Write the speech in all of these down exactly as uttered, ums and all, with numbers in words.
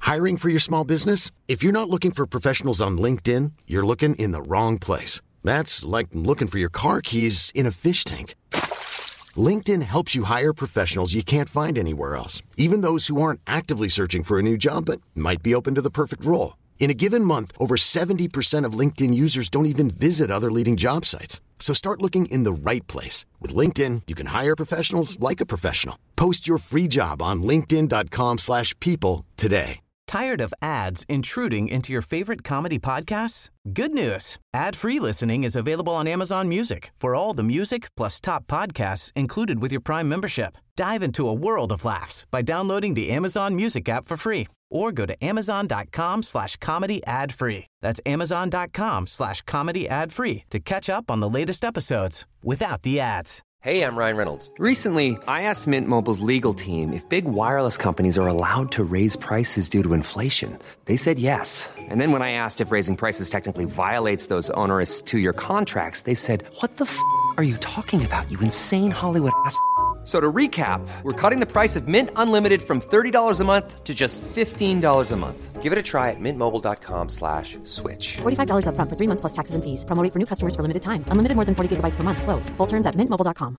Hiring for your small business? If you're not looking for professionals on LinkedIn, you're looking in the wrong place. That's like looking for your car keys in a fish tank. LinkedIn helps you hire professionals you can't find anywhere else, even those who aren't actively searching for a new job but might be open to the perfect role. In a given month, over seventy percent of LinkedIn users don't even visit other leading job sites. So start looking in the right place. With LinkedIn, you can hire professionals like a professional. Post your free job on linkedin.com slash people today. Tired of ads intruding into your favorite comedy podcasts? Good news. Ad-free listening is available on Amazon Music for all the music plus top podcasts included with your Prime membership. Dive into a world of laughs by downloading the Amazon Music app for free or go to amazon.com slash comedy ad free. That's amazon.com slash comedy ad free to catch up on the latest episodes without the ads. Hey, I'm Ryan Reynolds. Recently, I asked Mint Mobile's legal team if big wireless companies are allowed to raise prices due to inflation. They said yes. And then when I asked if raising prices technically violates those onerous two-year contracts, they said, what the f*** are you talking about, you insane Hollywood ass f- So to recap, we're cutting the price of Mint Unlimited from thirty dollars a month to just fifteen dollars a month. Give it a try at mintmobile.com slash switch. forty-five dollars up front for three months plus taxes and fees. Promo rate for new customers for limited time. Unlimited more than forty gigabytes per month. Slows full terms at mint mobile dot com.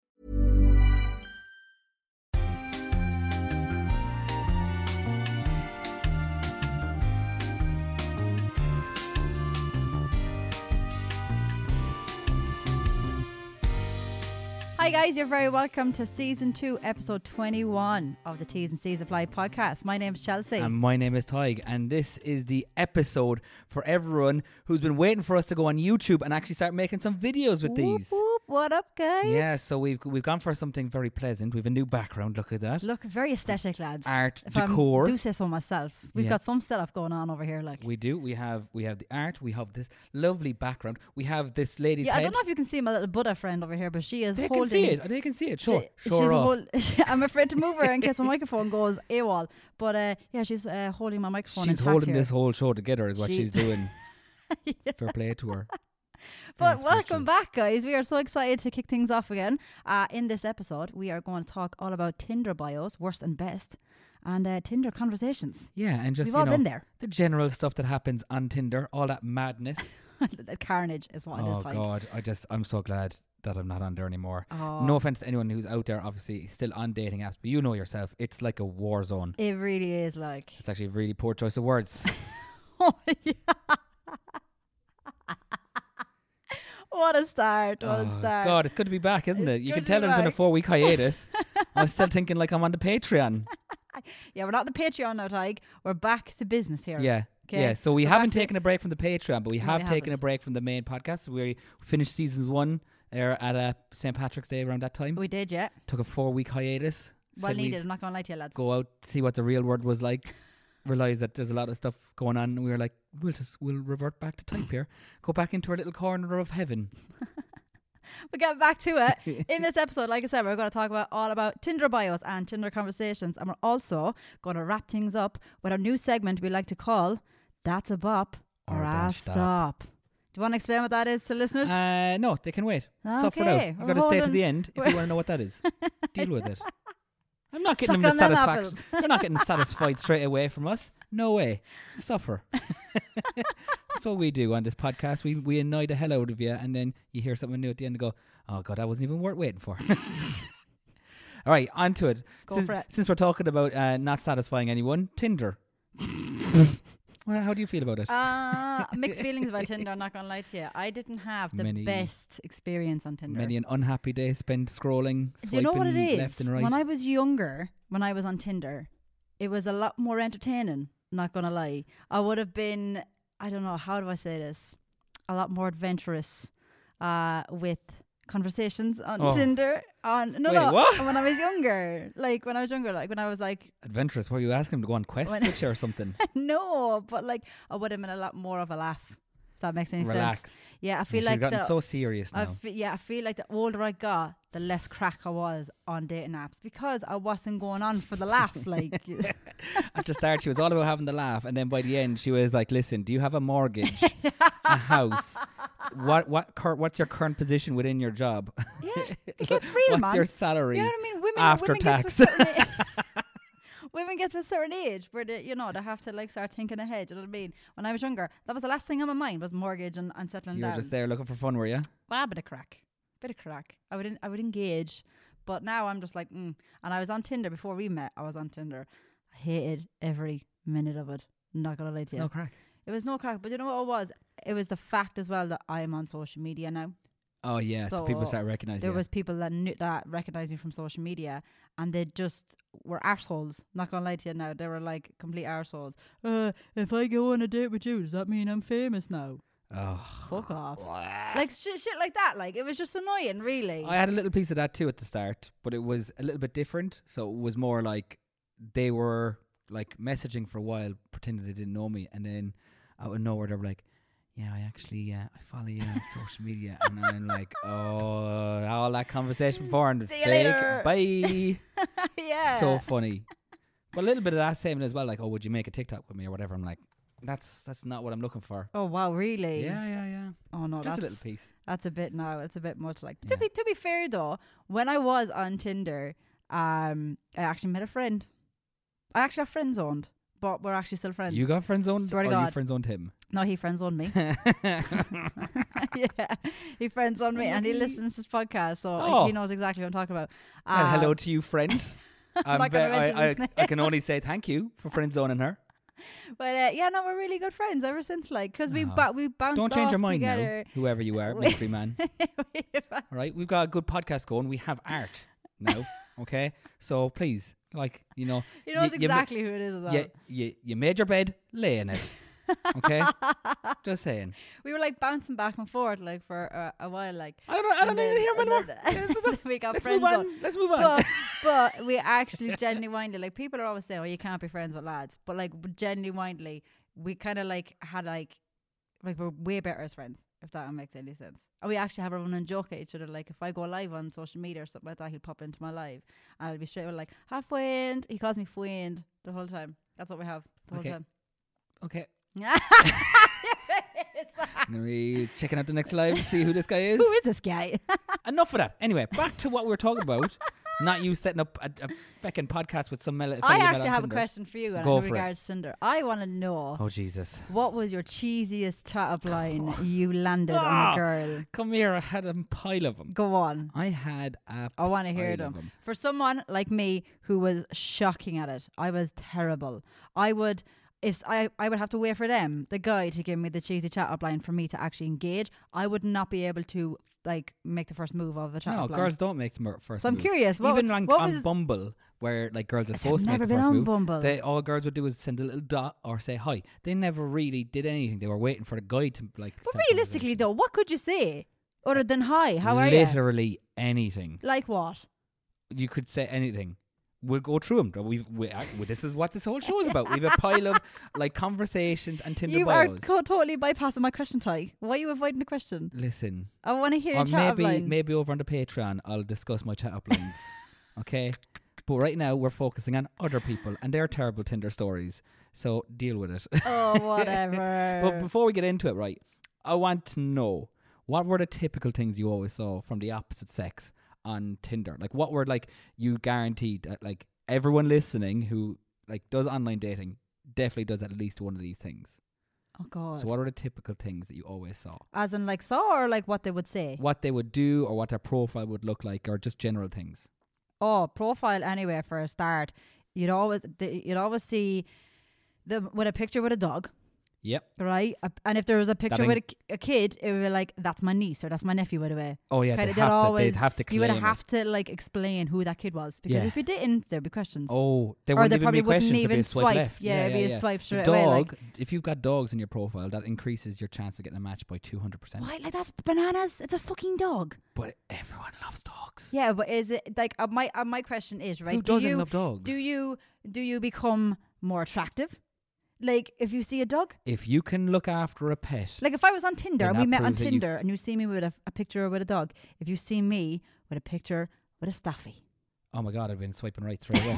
Hi guys, you're very welcome to season two, episode twenty-one of the T's and C's Apply podcast. My name's Chelsea. And my name is Tig, and this is the episode for everyone who's been waiting for us to go on YouTube and actually start making some videos with whoop, these. Whoop. What up, guys? Yeah, so we've we've gone for something very pleasant. We've a new background. Look at that. Look, very aesthetic, lads. Art, if decor. I do say so myself. We've Yeah. got some setup going on over here. Like We do. We have we have the art. We have this lovely background. We have this lady's yeah, head. I don't know if you can see my little Buddha friend over here, but she is They holding. can see it. They can see it. Sure, She, sure she's off. hold, I'm afraid to move her in case my microphone goes AWOL. But uh, yeah, she's uh, holding my microphone. She's intact holding here. this whole show together, is what She- she's doing. Yeah. Fair play to her. But Yes, welcome Christian. back, guys. We are so excited to kick things off again. Uh, in this episode, we are going to talk all about Tinder bios, worst and best, and uh, Tinder conversations. Yeah, and just We've you all know been there. the general stuff that happens on Tinder, all that madness. The carnage is what it Oh is like. God, I just I'm so glad that I'm not on there anymore. Oh, No offense to anyone who's out there, obviously still on dating apps, but you know yourself, it's like a war zone. It really is like. It's actually a really poor choice of words. Oh, yeah. What a start. What Oh, a start. God, it's good to be back, isn't It's it? You good can to tell be there's been a back. four week hiatus. I was still thinking like I'm on the Patreon. Yeah, we're not the Patreon now, Tig. We're back to business here. Yeah. Okay. Yeah, so we We're haven't back to- taken a break from the Patreon, but we No, have we taken a haven't. break from the main podcast. We finished seasons one there at uh, Saint Patrick's Day around that time. We did, yeah. Took a four week hiatus. Well Said we'd needed. I'm not going to lie to you, lads. go out, see what the real world was like. Realize that there's a lot of stuff going on. And we were like, we'll just we'll revert back to type here. Go back into our little corner of heaven. We'll get back to it. In this episode, like I said, we're going to talk about all about Tinder bios and Tinder conversations. And we're also going to wrap things up with our new segment we like to call That's a Bop or, Or a Dash Stop. Stop. Do you want to explain what that is to listeners? Uh, no, they can wait. Suffer it out. Okay, You've we're got to stay to holding- the end if we're- you want to know what that is. Deal with it. I'm not getting Suck them on the them satisfaction. apples. They're not getting satisfied straight away from us. No way. Suffer. That's what we do on this podcast. We we annoy the hell out of you, and then you hear something new at the end and go, oh God, that wasn't even worth waiting for. All right, on to it. Go since, for it. Since we're talking about uh, not satisfying anyone, Tinder. Well, how do you feel about it? Uh, mixed feelings about Tinder, I'm not going to lie to you. I didn't have the Many- best experience on Tinder. Many an unhappy day spent scrolling, Do you know what it swiping is? left and right. When I was younger, when I was on Tinder, it was a lot more entertaining, not going to lie. I would have been, I don't know, how do I say this? A lot more adventurous uh, with conversations on Oh. Tinder. On No, Wait, no, what? when I was younger. Like, when I was younger, like, when I was like, Adventurous. Were you asking him to go on quests When- with you or something? no, but like, I would have been a lot more of a laugh. If that makes any sense. Relaxed. Yeah, I feel She's like gotten the, so serious I now. fe- yeah, I feel like the older I got, the less crack I was on dating apps because I wasn't going on for the laugh. Like, At the start, she was all about having the laugh, and then by the end, she was like, "Listen, do you have a mortgage, a house? What what cur- what's your current position within your job? yeah, it gets real, what's man. your salary You know what I mean? Women after women tax?" Get to a certain a- women get to a certain age where they, you know, they have to like start thinking ahead. You know what I mean? When I was younger, that was the last thing on my mind was mortgage and, and settling You down. were just there looking for fun, were you? Ah, bit of crack, bit of crack. I would, en- I would engage, but now I'm just like, mm. And I was on Tinder before we met. I was on Tinder. I hated every minute of it. Not gonna lie to It's you. no crack. It was no crack, but you know what it was? It was the fact as well that I am on social media now. Oh yeah, so, So people start recognizing There you. was people that knew that recognized me from social media, and they just were arseholes. Not gonna lie to you now, they were like complete arseholes. Uh, if I go on a date with you, does that mean I'm famous now? Oh. Fuck off. Like shit, shit like that. Like it was just annoying, really. I had a little piece of that too at the start, but it was a little bit different. So it was more like they were like messaging for a while, pretending they didn't know me, and then out of nowhere they were like, "Yeah, I actually, uh, I follow you on social media," and I'm like, "Oh, all that conversation before and See you fake, later." bye." Yeah. So funny, but a little bit of that same as well. Like, "Oh, would you make a TikTok with me or whatever?" I'm like, "That's that's not what I'm looking for." Oh wow, really? Yeah, yeah, yeah. Oh no, Just that's a little piece. That's a bit now. It's a bit much. Like Yeah. to be to be fair though, when I was on Tinder, um, I actually met a friend. I actually got friend zoned, but we're actually still friends. You got friend zoned, Swear to or you God. friend zoned him? No, he friend zoned me. Yeah, he friend zoned me, and he listens to this podcast, so Oh. he knows exactly what I'm talking about. Well, hello Um, to you, friend. I'm not gonna ve- I, mention I, his name. I can only say thank you for friend zoning her. But uh, yeah, no, we're really good friends ever since, like, because we Oh. ba- we bounced Don't change off your mind together. now, whoever you are, We- mystery man. All right, we've got a good podcast going. We have art now, okay? So please, like, you know, He knows y- you ma- exactly who it is as well. you, you, you made your bed, lay in it, okay? Just saying. We were like bouncing back and forth like for uh, a while, like. I don't know. I don't and need to then- hear and anymore. then- Yeah, this is enough. we got Let's friends move on. on. Let's move on. But, but we actually genuinely, like, people are always saying, "Oh, you can't be friends with lads," but like genuinely, we kind of like had like, like we're way better as friends, if that makes any sense. And we actually have a running joke at each other. Like if I go live on social media or something like that, he'll pop into my live, and I'll be straight with like, "Half wind." He calls me "Fwind" the whole time. That's what we have the Okay. whole time. Okay. It's- I'm going to be checking out the next live, see who this guy is. Who is this guy? Enough of that. Anyway, back to what we were talking about. Not you setting up a, a fucking podcast with some mele- I fellow you met actually on have a Tinder. question for you in Go for it. regards to Tinder. I want to know Oh, Jesus. what was your cheesiest chat-up line you landed on Ah. a girl. Come here, I had a pile of them. Go on. I had a I want to hear pile of them. them. For someone like me who was shocking at it, I was terrible. I would, if I, I would have to wait for them, the guy, to give me the cheesy chat-up line for me to actually engage. I would not be able to like make the first move of the No, chat-up line. girls don't make the mer- first So I'm move. curious. What, Even on, what on was, Bumble, where like girls are I've supposed to make never the been first on move, Bumble. they all girls would do is send a little dot or say hi. They never really did anything. They were waiting for the guy to like. But start realistically, conversation. though, what could you say other than hi? How are you? Literally anything. Like what? You could say anything. We'll go through them. We've, we, uh, well, this is what this whole show is about. We've a pile of like conversations and Tinder You are bios. co- totally bypassing my question, Ty. Why are you avoiding the question? Listen, I want to hear or your chat-up maybe line. maybe over on the Patreon, I'll discuss my chat up lines. Okay, but right now we're focusing on other people and their terrible Tinder stories. So deal with it. Oh, whatever. But before we get into it, right, I want to know, what were the typical things you always saw from the opposite sex on Tinder? Like, what were like you guaranteed that like everyone listening who like does online dating definitely does at least one of these things? Oh, God. So what are the typical things that you always saw? As in, like, saw or like what they would say? What they would do or what their profile would look like, or just general things? Oh, profile anyway, for a start. You'd always th- you'd always see them with a picture with a dog, Yep. right? A- and if there was a picture That with a, ki- a kid, it would be like, that's my niece or that's my nephew, by the way. Oh yeah, Kinda they'd they'd have, to, always- they'd have to claim You would it. have to like explain who that kid was, because Yeah. if you didn't, there'd be questions. Oh, they or wouldn't they even probably be wouldn't questions. It'd be even a swipe, swipe. left. Yeah, it'd be a swipe The straight dog, away. Like, if you've got dogs in your profile, that increases your chance of getting a match by two hundred percent. why? Like, that's bananas. It's a fucking dog. But everyone loves dogs. Yeah, but is it like uh, my uh, my question is, right? Who do doesn't you love dogs? do you do you become more attractive? Like if you see a dog, If you can look after a pet, like if I was on Tinder Then and we that met on proves that you- Tinder and you see me with a, a picture with a dog, if you see me with a picture with a staffy, oh my god, I've been swiping right straight away.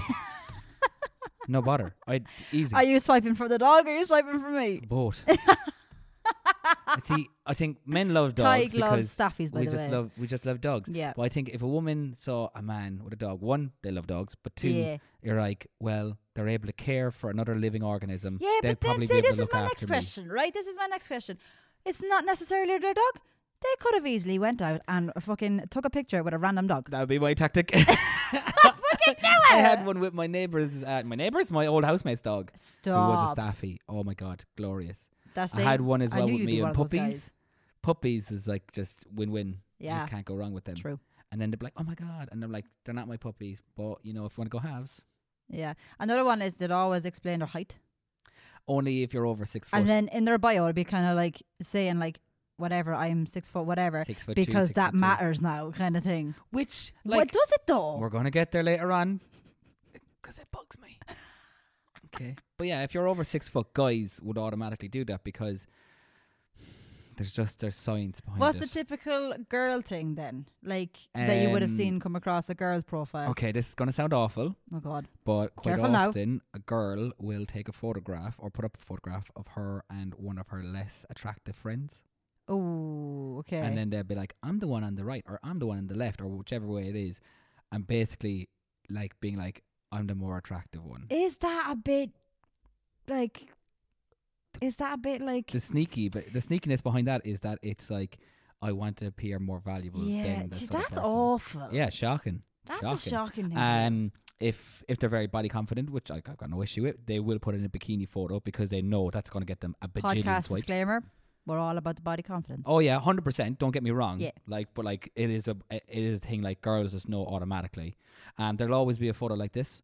No bother. I'd easy. are you swiping for the dog or are you swiping for me? Both. See, I think men love Ty dogs loves because staffies, by we the just way. love we just love dogs. Yeah. But I think if a woman saw a man with a dog, one, they love dogs, but two, Yeah. you're like, well, they're able to care for another living organism. Yeah, They'll but then probably see, be able this to is look my after next me. question, right? This is my next question. It's not necessarily their dog. They could have easily went out and fucking took a picture with a random dog. That would be my tactic. Fucking do it! I had one with my neighbours. Uh, my neighbours, my old housemate's dog, who was a Stop. staffy. Oh my god, glorious! That's I had one as I well knew with you'd be me one and of those puppies. guys. Puppies is like just win-win. You Yeah. just can't go wrong with them. True. And then they're like, oh my god, and I'm like, they're not my puppies, but you know, if you want to go halves, Yeah. Another one is they'd always explain their height. only if you're over six foot. And then in their bio, it'd be kind of like saying like, whatever, I'm six foot, whatever. Six foot two, because six that foot two. matters now, kind of thing. Which, What like, does it though? we're gonna get there later on, because it bugs me. Okay, but yeah, if you're over six foot, guys would automatically do that because there's just there's science behind What's it. the typical girl thing then? Like that you would have Um, seen come across a girl's profile. Okay, this is gonna sound awful, Oh God. but quite Careful now. often a girl will take a photograph or put up a photograph of her and one of her less attractive friends. Oh, okay. And then they'll be like, I'm the one on the right, or I'm the one on the left, or whichever way it is. And basically, like, being like, I'm the more attractive one. Is that a bit like? Is that a bit like? The sneaky, but the sneakiness behind that is that it's like, I want to appear more valuable Yeah, than this gee, other that's person. awful. Yeah, shocking. That's shocking. a shocking thing. to do. Um, if if they're very body confident, which I, I've got no issue with, they will put in a bikini photo because they know that's going to get them a bajillion Podcast swipes. disclaimer: we're all about the body confidence. Oh yeah, hundred percent. Don't get me wrong. Yeah. Like, but like, it is a it is a thing. Like, girls just know automatically, and there'll always be a photo like this.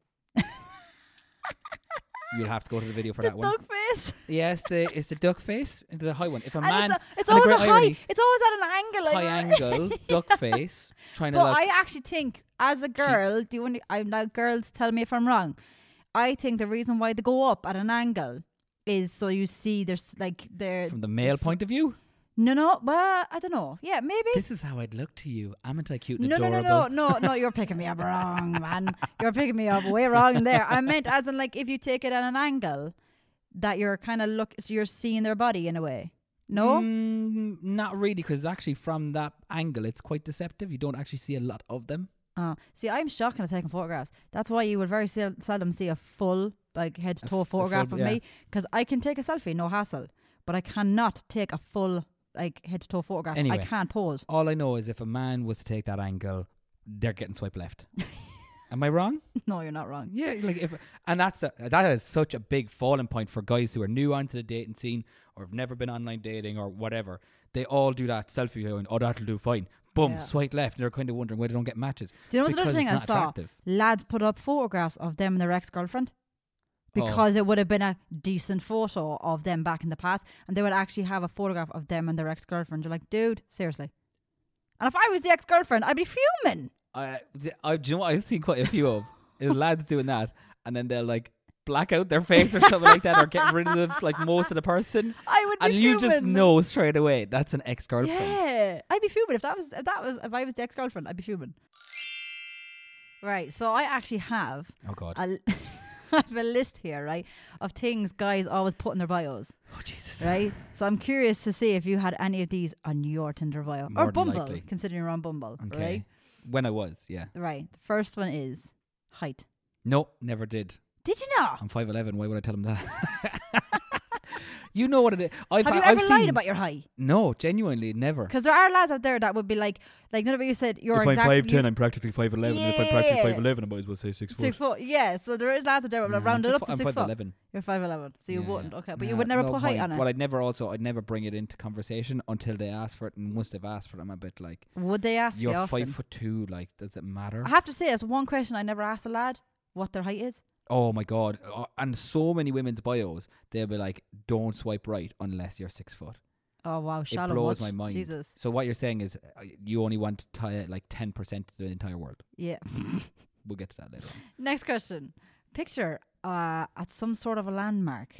You'll have to go to the video for the that one. duck face. Yes, the it's the duck face, the high one. If a And man, it's, a, it's and a always a great high. irony, It's always at an angle. Like, high angle duck face, trying to But like. I actually think, as a girl, do you want? I'm now. Girls, tell me if I'm wrong. I think the reason why they go up at an angle is so you see there's like their from the male point of view, no, no. Well, I don't know. Yeah, maybe. this is how I'd look to you. Am I cute and No, no, adorable? no, no, no, no. You're picking me up wrong, man. You're picking me up way wrong there. I meant as in like if you take it at an angle, that you're kind of look, so you're seeing their body in a way. No. Mm, not really, because actually from that angle, it's quite deceptive. You don't actually see a lot of them. Oh, see, I'm shocking at taking photographs. That's why you will very sel- seldom see a full, like head to A toe f- a photograph full- of yeah. me, because I can take a selfie, no hassle, but I cannot take a full, like head to toe photograph. Anyway. I can't pose. All I know is if a man was to take that angle, they're getting swipe left. Am I wrong? No, you're not wrong. Yeah, like if, and that's the, that is such a big falling point for guys who are new onto the dating scene or have never been online dating or whatever. They all do that selfie going, oh, that'll do fine. Boom, Yeah. swipe left. And they're kind of wondering why they don't get matches. Do you know what's another Because thing I it's not saw? attractive. Lads put up photographs of them and their ex-girlfriend. Oh. Because it would have been a decent photo of them back in the past, and they would actually have a photograph of them and their ex-girlfriend. You're like, dude, seriously. And if I was the ex-girlfriend, I'd be fuming. I, I, do you know what I've seen quite a few of? Is lads doing that, and then they'll like black out their face or something like that, or get rid of the, like most of the person, I would be and you just fuming. know straight away that's an ex-girlfriend. Yeah, I'd be fuming if that was if that was if I was the ex-girlfriend. I'd be fuming. Right, so I actually have Oh god. a, I have a list here, right, of things guys always put in their bios, Oh Jesus. right? So I'm curious to see if you had any of these on your Tinder bio More or than Bumble, likely. considering you're on Bumble, Okay. right? When I was, yeah. Right. The first one is height. No, never did. Did you not? I'm five eleven. Why would I tell him that? You know what it is. I've, Have you I've ever seen, lied about your height? No, genuinely, never. Because there are lads out there that would be like, like none of you said you're if I'm exactly five ten, I'm practically five eleven. And if I'm practically Yeah. five eleven, I might as well say six foot. six foot. Yeah, so there is lads out there that Nah, would round it just up fi- to I'm six five foot. eleven. You're five eleven, so you Yeah, wouldn't. yeah. Okay, but you Nah, would never no put height point. on it. Well, I'd never also, I'd never bring it into conversation until they ask for it. And once they've asked for it, I'm a bit like, Would they ask you you're often? five foot two. Like, does it matter? I have to say, that's one question I never asked a lad: what their height is. Oh my god! Uh, and so many women's bios, they'll be like, "Don't swipe right unless you're six foot." Oh wow, shallow it blows much. my mind. Jesus. So what you're saying is, uh, you only want to tie like ten percent of the entire world. Yeah. We'll get to that later on. Next question: picture uh, at some sort of a landmark.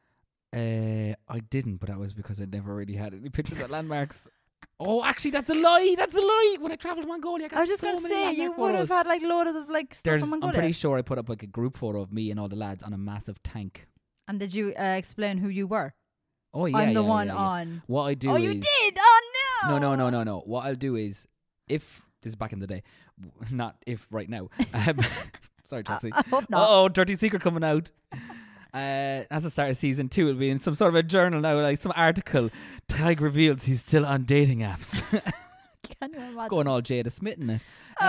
Uh, I didn't, but that was because I never really had any pictures at landmarks. Oh, actually, that's a lie. That's a lie. When I travelled to Mongolia, I got I was just so gonna many say landmark you would have photos. had like loads of like stuff There's, from I'm Mongolia. pretty sure I put up like a group photo of me and all the lads on a massive tank. And did you uh, explain who you were? Oh yeah, I'm the yeah, one yeah, yeah. on. What I do Oh, is you did? Oh no. no, no, no, no, no. What I'll do is if this is back in the day, w- not if right now. Um, sorry, Chelsea. I hope not. Oh, Dirty Secret coming out. Uh, that's the start of season two. It'll be in some sort of a journal now, like some article. Tig reveals he's still on dating apps. Can you imagine? Going all Jada Smith in it. Um,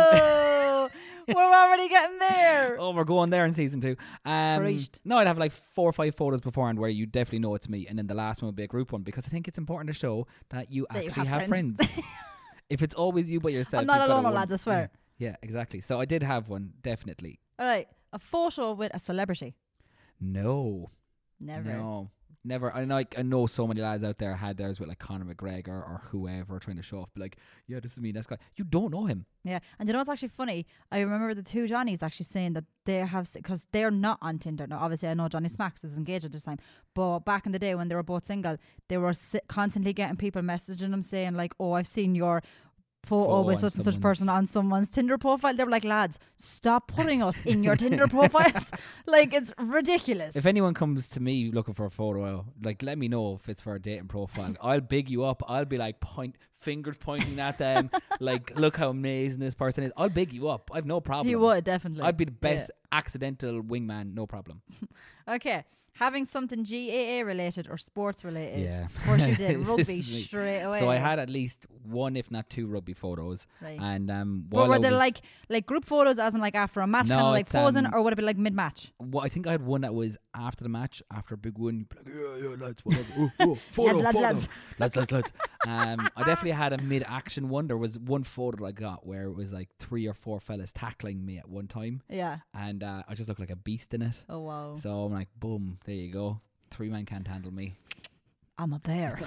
Oh, we're already getting there. Oh, we're going there in season two. Um, Preached. no, I'd have like four or five photos beforehand where you definitely know it's me, and then the last one would be a group one because I think it's important to show that you That you actually have have friends. If it's always you by yourself, I'm not you've got alone, a oh, one- lads, I swear. Yeah, yeah, exactly. So I did have one, definitely. All right, a photo with a celebrity. No, Never. no, never. I know, like, I know so many lads out there had theirs with like Conor McGregor or whoever trying to show off, be like, yeah, this is me, that's guy. You don't know him. Yeah, and you know what's actually funny? I remember the two Johnnies actually saying that they have, because they're not on Tinder. Now, obviously, I know Johnny Smacks is engaged at this time, but back in the day when they were both single, they were si- constantly getting people messaging them saying like, "Oh, I've seen your photo Photo with on such and such someone's- person on someone's Tinder profile." They were like, "Lads, stop putting us in your Tinder profiles." Like, it's ridiculous. If anyone comes to me looking for a photo, like, let me know if it's for a dating profile. I'll big you up. I'll be like, point fingers pointing at them. Like, look how amazing this person is. I'll big you up. I've no problem. You would, definitely. I'd be the best accidental wingman, no problem. Okay. Having something G A A related or sports related. Yeah. Of course you did. This Rugby is me. straight away. So I had at least one, if not two, rugby photos. Right. And um, But while were I they was- like like group photos as in like after a match, No, kind of like it's, posing, um, or would it be like mid match? Well, I think I had one that was after the match, after a big win. You'd be like, yeah, yeah, lads, whatever. Oh, oh, photo, Lads, photo. lads, lads, lads, lads. Um, I definitely had a mid-action one. There was one photo I got where it was like three or four fellas tackling me at one time, Yeah. and uh, I just looked like a beast in it. Oh wow. So I'm like, boom, there you go. Three men can't handle me. I'm a bear.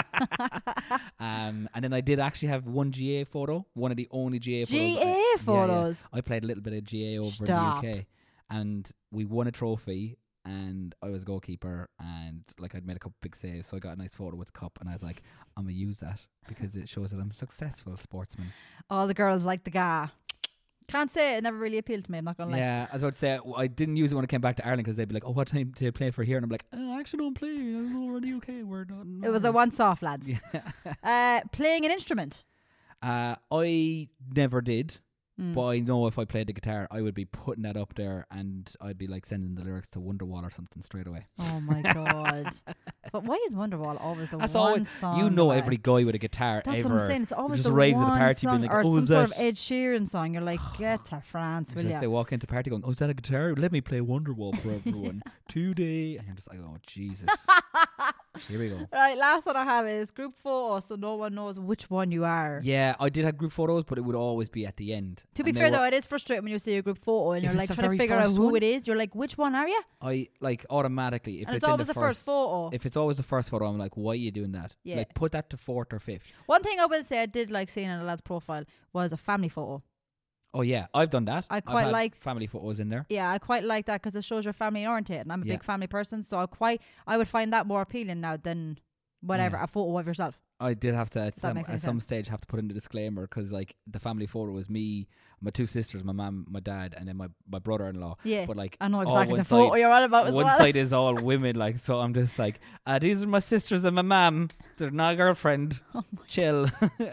Um, and then I did actually have one G A photo, one of the only G A photos. G I- A yeah, yeah. photos. I played a little bit of G A over Stop. in the U K, and we won a trophy. And I was a goalkeeper, and like I'd made a couple big saves, so I got a nice photo with the cup. And I was like, I'm gonna use that because it shows that I'm a successful sportsman. All the girls like the guy. Can't say it, it never really appealed to me. I'm not gonna lie. Yeah, I was about to say I didn't use it when I came back to Ireland because they'd be like, "Oh, what time do you play for here?" And I'm like, oh, "I actually don't play. I'm over in the U K. We're not." It was a once off, lads. uh, playing an instrument. Uh, I never did, Mm. but I know if I played the guitar, I would be putting that up there, and I'd be like sending the lyrics to Wonderwall or something straight away. Oh my god. But why is Wonderwall always the That's one always song? you know that I- every guy with a guitar That's ever. what I'm saying. It's always just the raves at one the party, song, being like, or "Oh, some is sort that?" of Ed Sheeran song. You're like, get to France, will Just ya? they walk into party going, "Oh, is that a guitar? Let me play Wonderwall for everyone today." And you're just like, "Oh, Jesus." Here we go. Right, last one I have is group photo, so no one knows which one you are. Yeah, I did have group photos, but it would always be at the end. To be And they fair were- though, it is frustrating when you see a group photo and If you're it's like the trying to very figure out first who one? it is. You're like, which one are you? I like automatically if And it's, it's always in the the first photo. If it's always the first photo, I'm like, why are you doing that? Yeah. Like, put that to fourth or fifth. One thing I will say I did like seeing in a lad's profile was a family photo. Oh yeah, I've done that. I I've quite had like- family photos in there. Yeah, I quite like that because it shows you're family oriented, and I'm a Yeah. big family person, so I quite I would find that more appealing now than whatever Yeah. a photo of yourself. I did have to at that some, makes any at some sense. stage have to put in the disclaimer because like the family photo was me, my two sisters, my mum, my dad, and then my, my brother-in-law. Yeah, But like I know all exactly one the photo side- you're on about as one well. side is all women, like, so I'm just like, uh, these are my sisters and my mum. They're not a girlfriend. Oh Chill.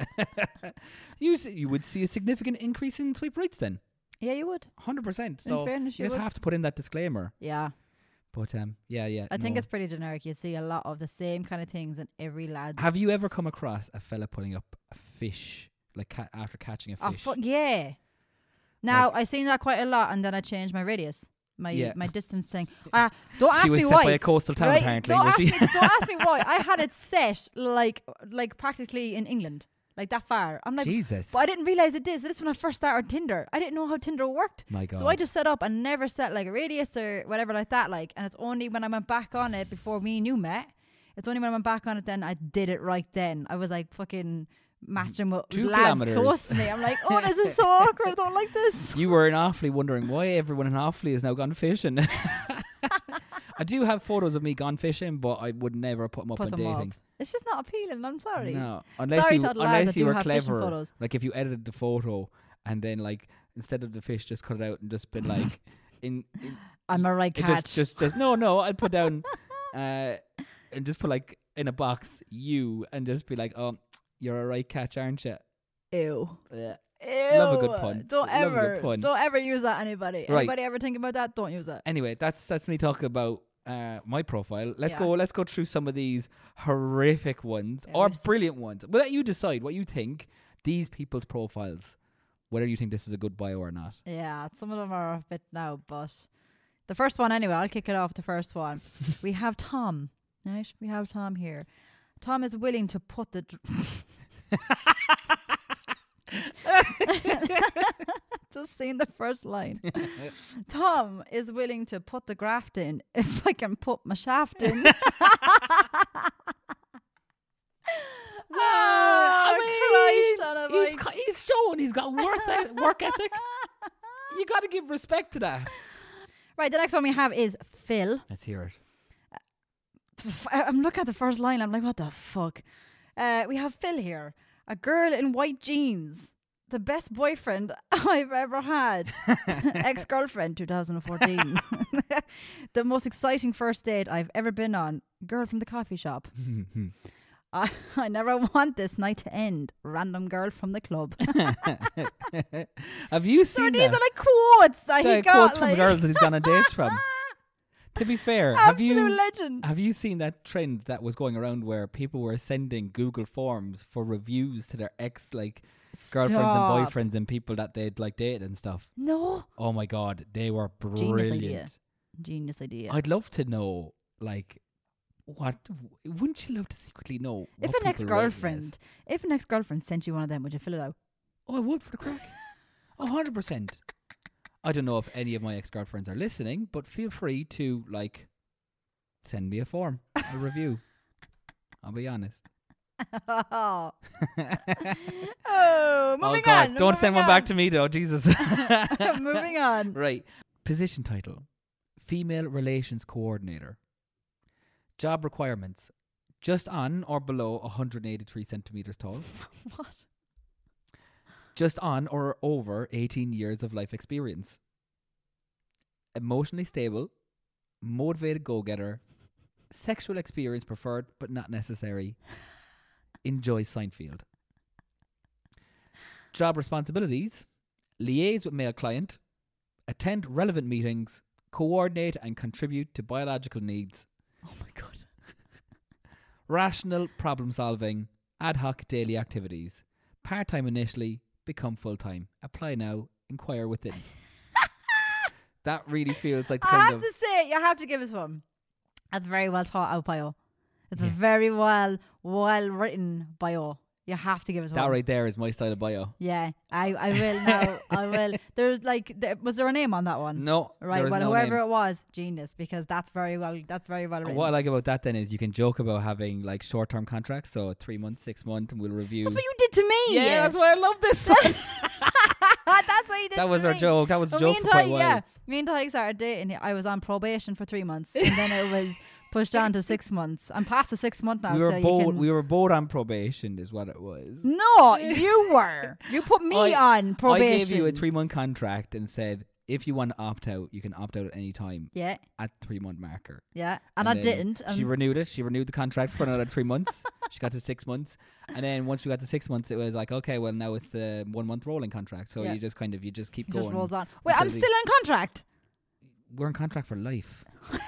you s- you would see a significant increase in swipe rights then, Yeah, you would. one hundred percent. In So fairness, you you just would. have to put in that disclaimer. Yeah, But um, yeah, yeah. I think no. it's pretty generic. You'd see a lot of the same kind of things in every lad's. Have you ever come across a fella putting up a fish, like ca- after catching a Oh, fish? fu- yeah. Now I seen that quite a lot, and then I changed my radius, my Yeah. my distance thing. Uh, don't ask she was me set why. by a coastal town, right? apparently. Don't was ask she? me. Don't ask me why. I had it set like like practically in England, like that far. I'm like, Jesus. but I didn't realize it did. So this is when I first started Tinder. I didn't know how Tinder worked. My God. So I just set up and never set like a radius or whatever like that. Like, and it's only when I went back on it before me and you met. It's only when I went back on it then I did it right then. I was like fucking matching with Two lads kilometers. close to me. I'm like, oh, this is so awkward. I don't like this. You were in Offaly wondering why everyone in Offaly has now gone fishing. I do have photos of me gone fishing, but I would never put them up Put on them dating. up. It's just not appealing. I'm sorry. No, unless Sorry you to all the lads unless that you do were have fishing clever. photos. Like if you edited the photo and then like instead of the fish, just cut it out and just been like in. in I'm a right it catch. just, just just no no. I'd put down. Uh, and just put like in a box you and just be like, oh, you're a right catch, aren't you? Ew. Yeah. Ew. Love a good pun. Don't Love a good ever, pun. don't ever use that. Anybody, Right. anybody ever think about that? Don't use it. Anyway, that's that's me talking about uh, my profile. Let's Yeah. go. Let's go through some of these horrific ones Yeah, or we've s- brilliant ones. We'll let you decide what you think these people's profiles, whether you think this is a good bio or not. Yeah, some of them are a bit now, but the first one anyway. I'll kick it off. The first one, we have Tom. Right, we have Tom here. Tom is willing to put the. Dr- Just seeing the first line. Tom is willing to put the graft in if I can put my shaft in. Oh, Christ on a he's, bike. co- he's showing he's got work, e- work ethic. You got to give respect to that. Right, the next one we have is Phil. Let's hear it. I- I'm looking at the first line. I'm like, what the fuck? Uh, we have Phil here. A girl in white jeans. The best boyfriend I've ever had. Ex-girlfriend, twenty fourteen. The most exciting first date I've ever been on. Girl from the coffee shop. I, I never want this night to end. Random girl from the club. Have you So seen these that? are like quotes that The he got. quotes like. from girls that he's gone on dates from. To be fair, have Absolute you legend. have you seen that trend that was going around where people were sending Google Forms for reviews to their ex like girlfriends Stop. and boyfriends and people that they'd like dated and stuff? No. Oh my god, they were Genius brilliant. idea. Genius idea. I'd love to know, like, what wouldn't you love to secretly know? If what an people rate you as? ex-girlfriend, if an ex-girlfriend sent you one of them, would you fill it out? Oh, I would for the crack. A hundred percent. I don't know if any of my ex-girlfriends are listening, but feel free to like send me a form, a review. I'll be honest. oh, Oh moving God! on. Don't send one moving back on. to me though, Jesus. Moving on. Right. Position title: Female Relations Coordinator. Job requirements: just on or below one hundred eighty-three centimeters tall. What? Just on or over eighteen years of life experience. Emotionally stable, motivated go-getter, sexual experience preferred but not necessary. Enjoys Seinfeld. Job responsibilities: liaise with male client, attend relevant meetings, coordinate and contribute to biological needs, Oh my God. rational problem solving, ad hoc daily activities. Part-time initially, become full-time. Apply now, inquire within. That really feels like the I kind have of... to say, you have to give us one. That's very well thought out bio. It's a Yeah. very well, well written bio. You have to give us That one. right there is my style of bio. Yeah, I, I will now. I will. There's like, there, was there a name on that one? No, Right, there is well, no whoever name. it was, genius, because that's very well. That's very well written. What I like about that then is you can joke about having like short-term contracts, so three months, six months, and we'll review. That's what you did to me. Yeah, that's why I love this. That's what you did. That was to our me. joke. That was a Well, joke me and for quite a Ty, while. yeah, me and Ty started dating. I was on probation for three months, and then it was pushed on to six months. I'm past the six month now, we were so you both can. we were both on probation, is what it was. No, you were. You put me I- on probation. I gave you a three-month contract and said if you want to opt out, you can opt out at any time Yeah, at three-month marker. yeah, and, I then didn't. She and renewed it. She renewed the contract for another three months. She got to six months, and then once we got to six months, it was like, okay, well now it's a one-month rolling contract. So Yeah. you just kind of you just keep it going. just rolls on. Wait, until I'm the- still in contract. We're in contract for life.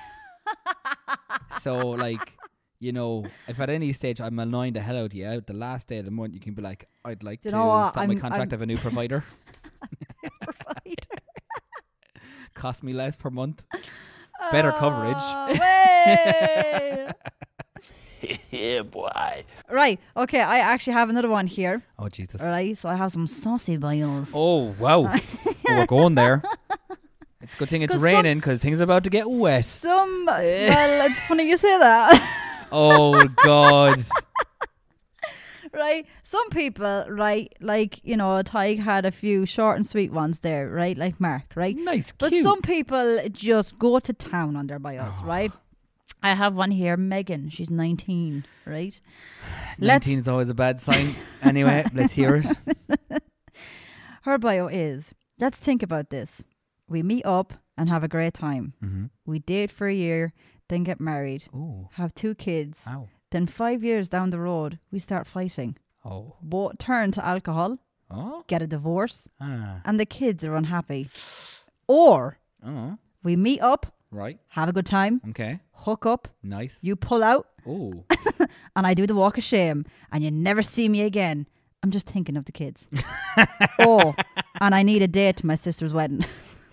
So like, you know, if at any stage I'm annoying the hell out of you, out the last day of the month, you can be like, I'd like Do you to know what? stop my I'm- contract I'm- of a new provider. Provider. Cost me less per month. Better coverage. Oh, way. Yeah, boy. Right. Okay. I actually have another one here. Oh Jesus. All right. So I have some saucy bios. Oh wow. Oh, we're going there. It's a good thing it's 'Cause some- raining because things are about to get wet. Some. Well, it's funny you say that. Oh God. Right. Some people, right, like, you know, Tig had a few short and sweet ones there, right? Like Mark, right? Nice. But cute. some people just go to town on their bios, Oh. right? I have one here, Megan. She's nineteen, right? nineteen is always a bad sign. Anyway, let's hear it. Her bio is, let's think about this. We meet up and have a great time. Mm-hmm. We date for a year, then get married, Ooh. have two kids. Ow. Then five years down the road, we start fighting. Oh. Both turn to alcohol, Oh. get a divorce, Ah. and the kids are unhappy. Or Oh. we meet up, Right. have a good time, Okay. hook up, Nice. you pull out, Ooh. and I do the walk of shame, and you never see me again. I'm just thinking of the kids. Oh, and I need a date to my sister's wedding.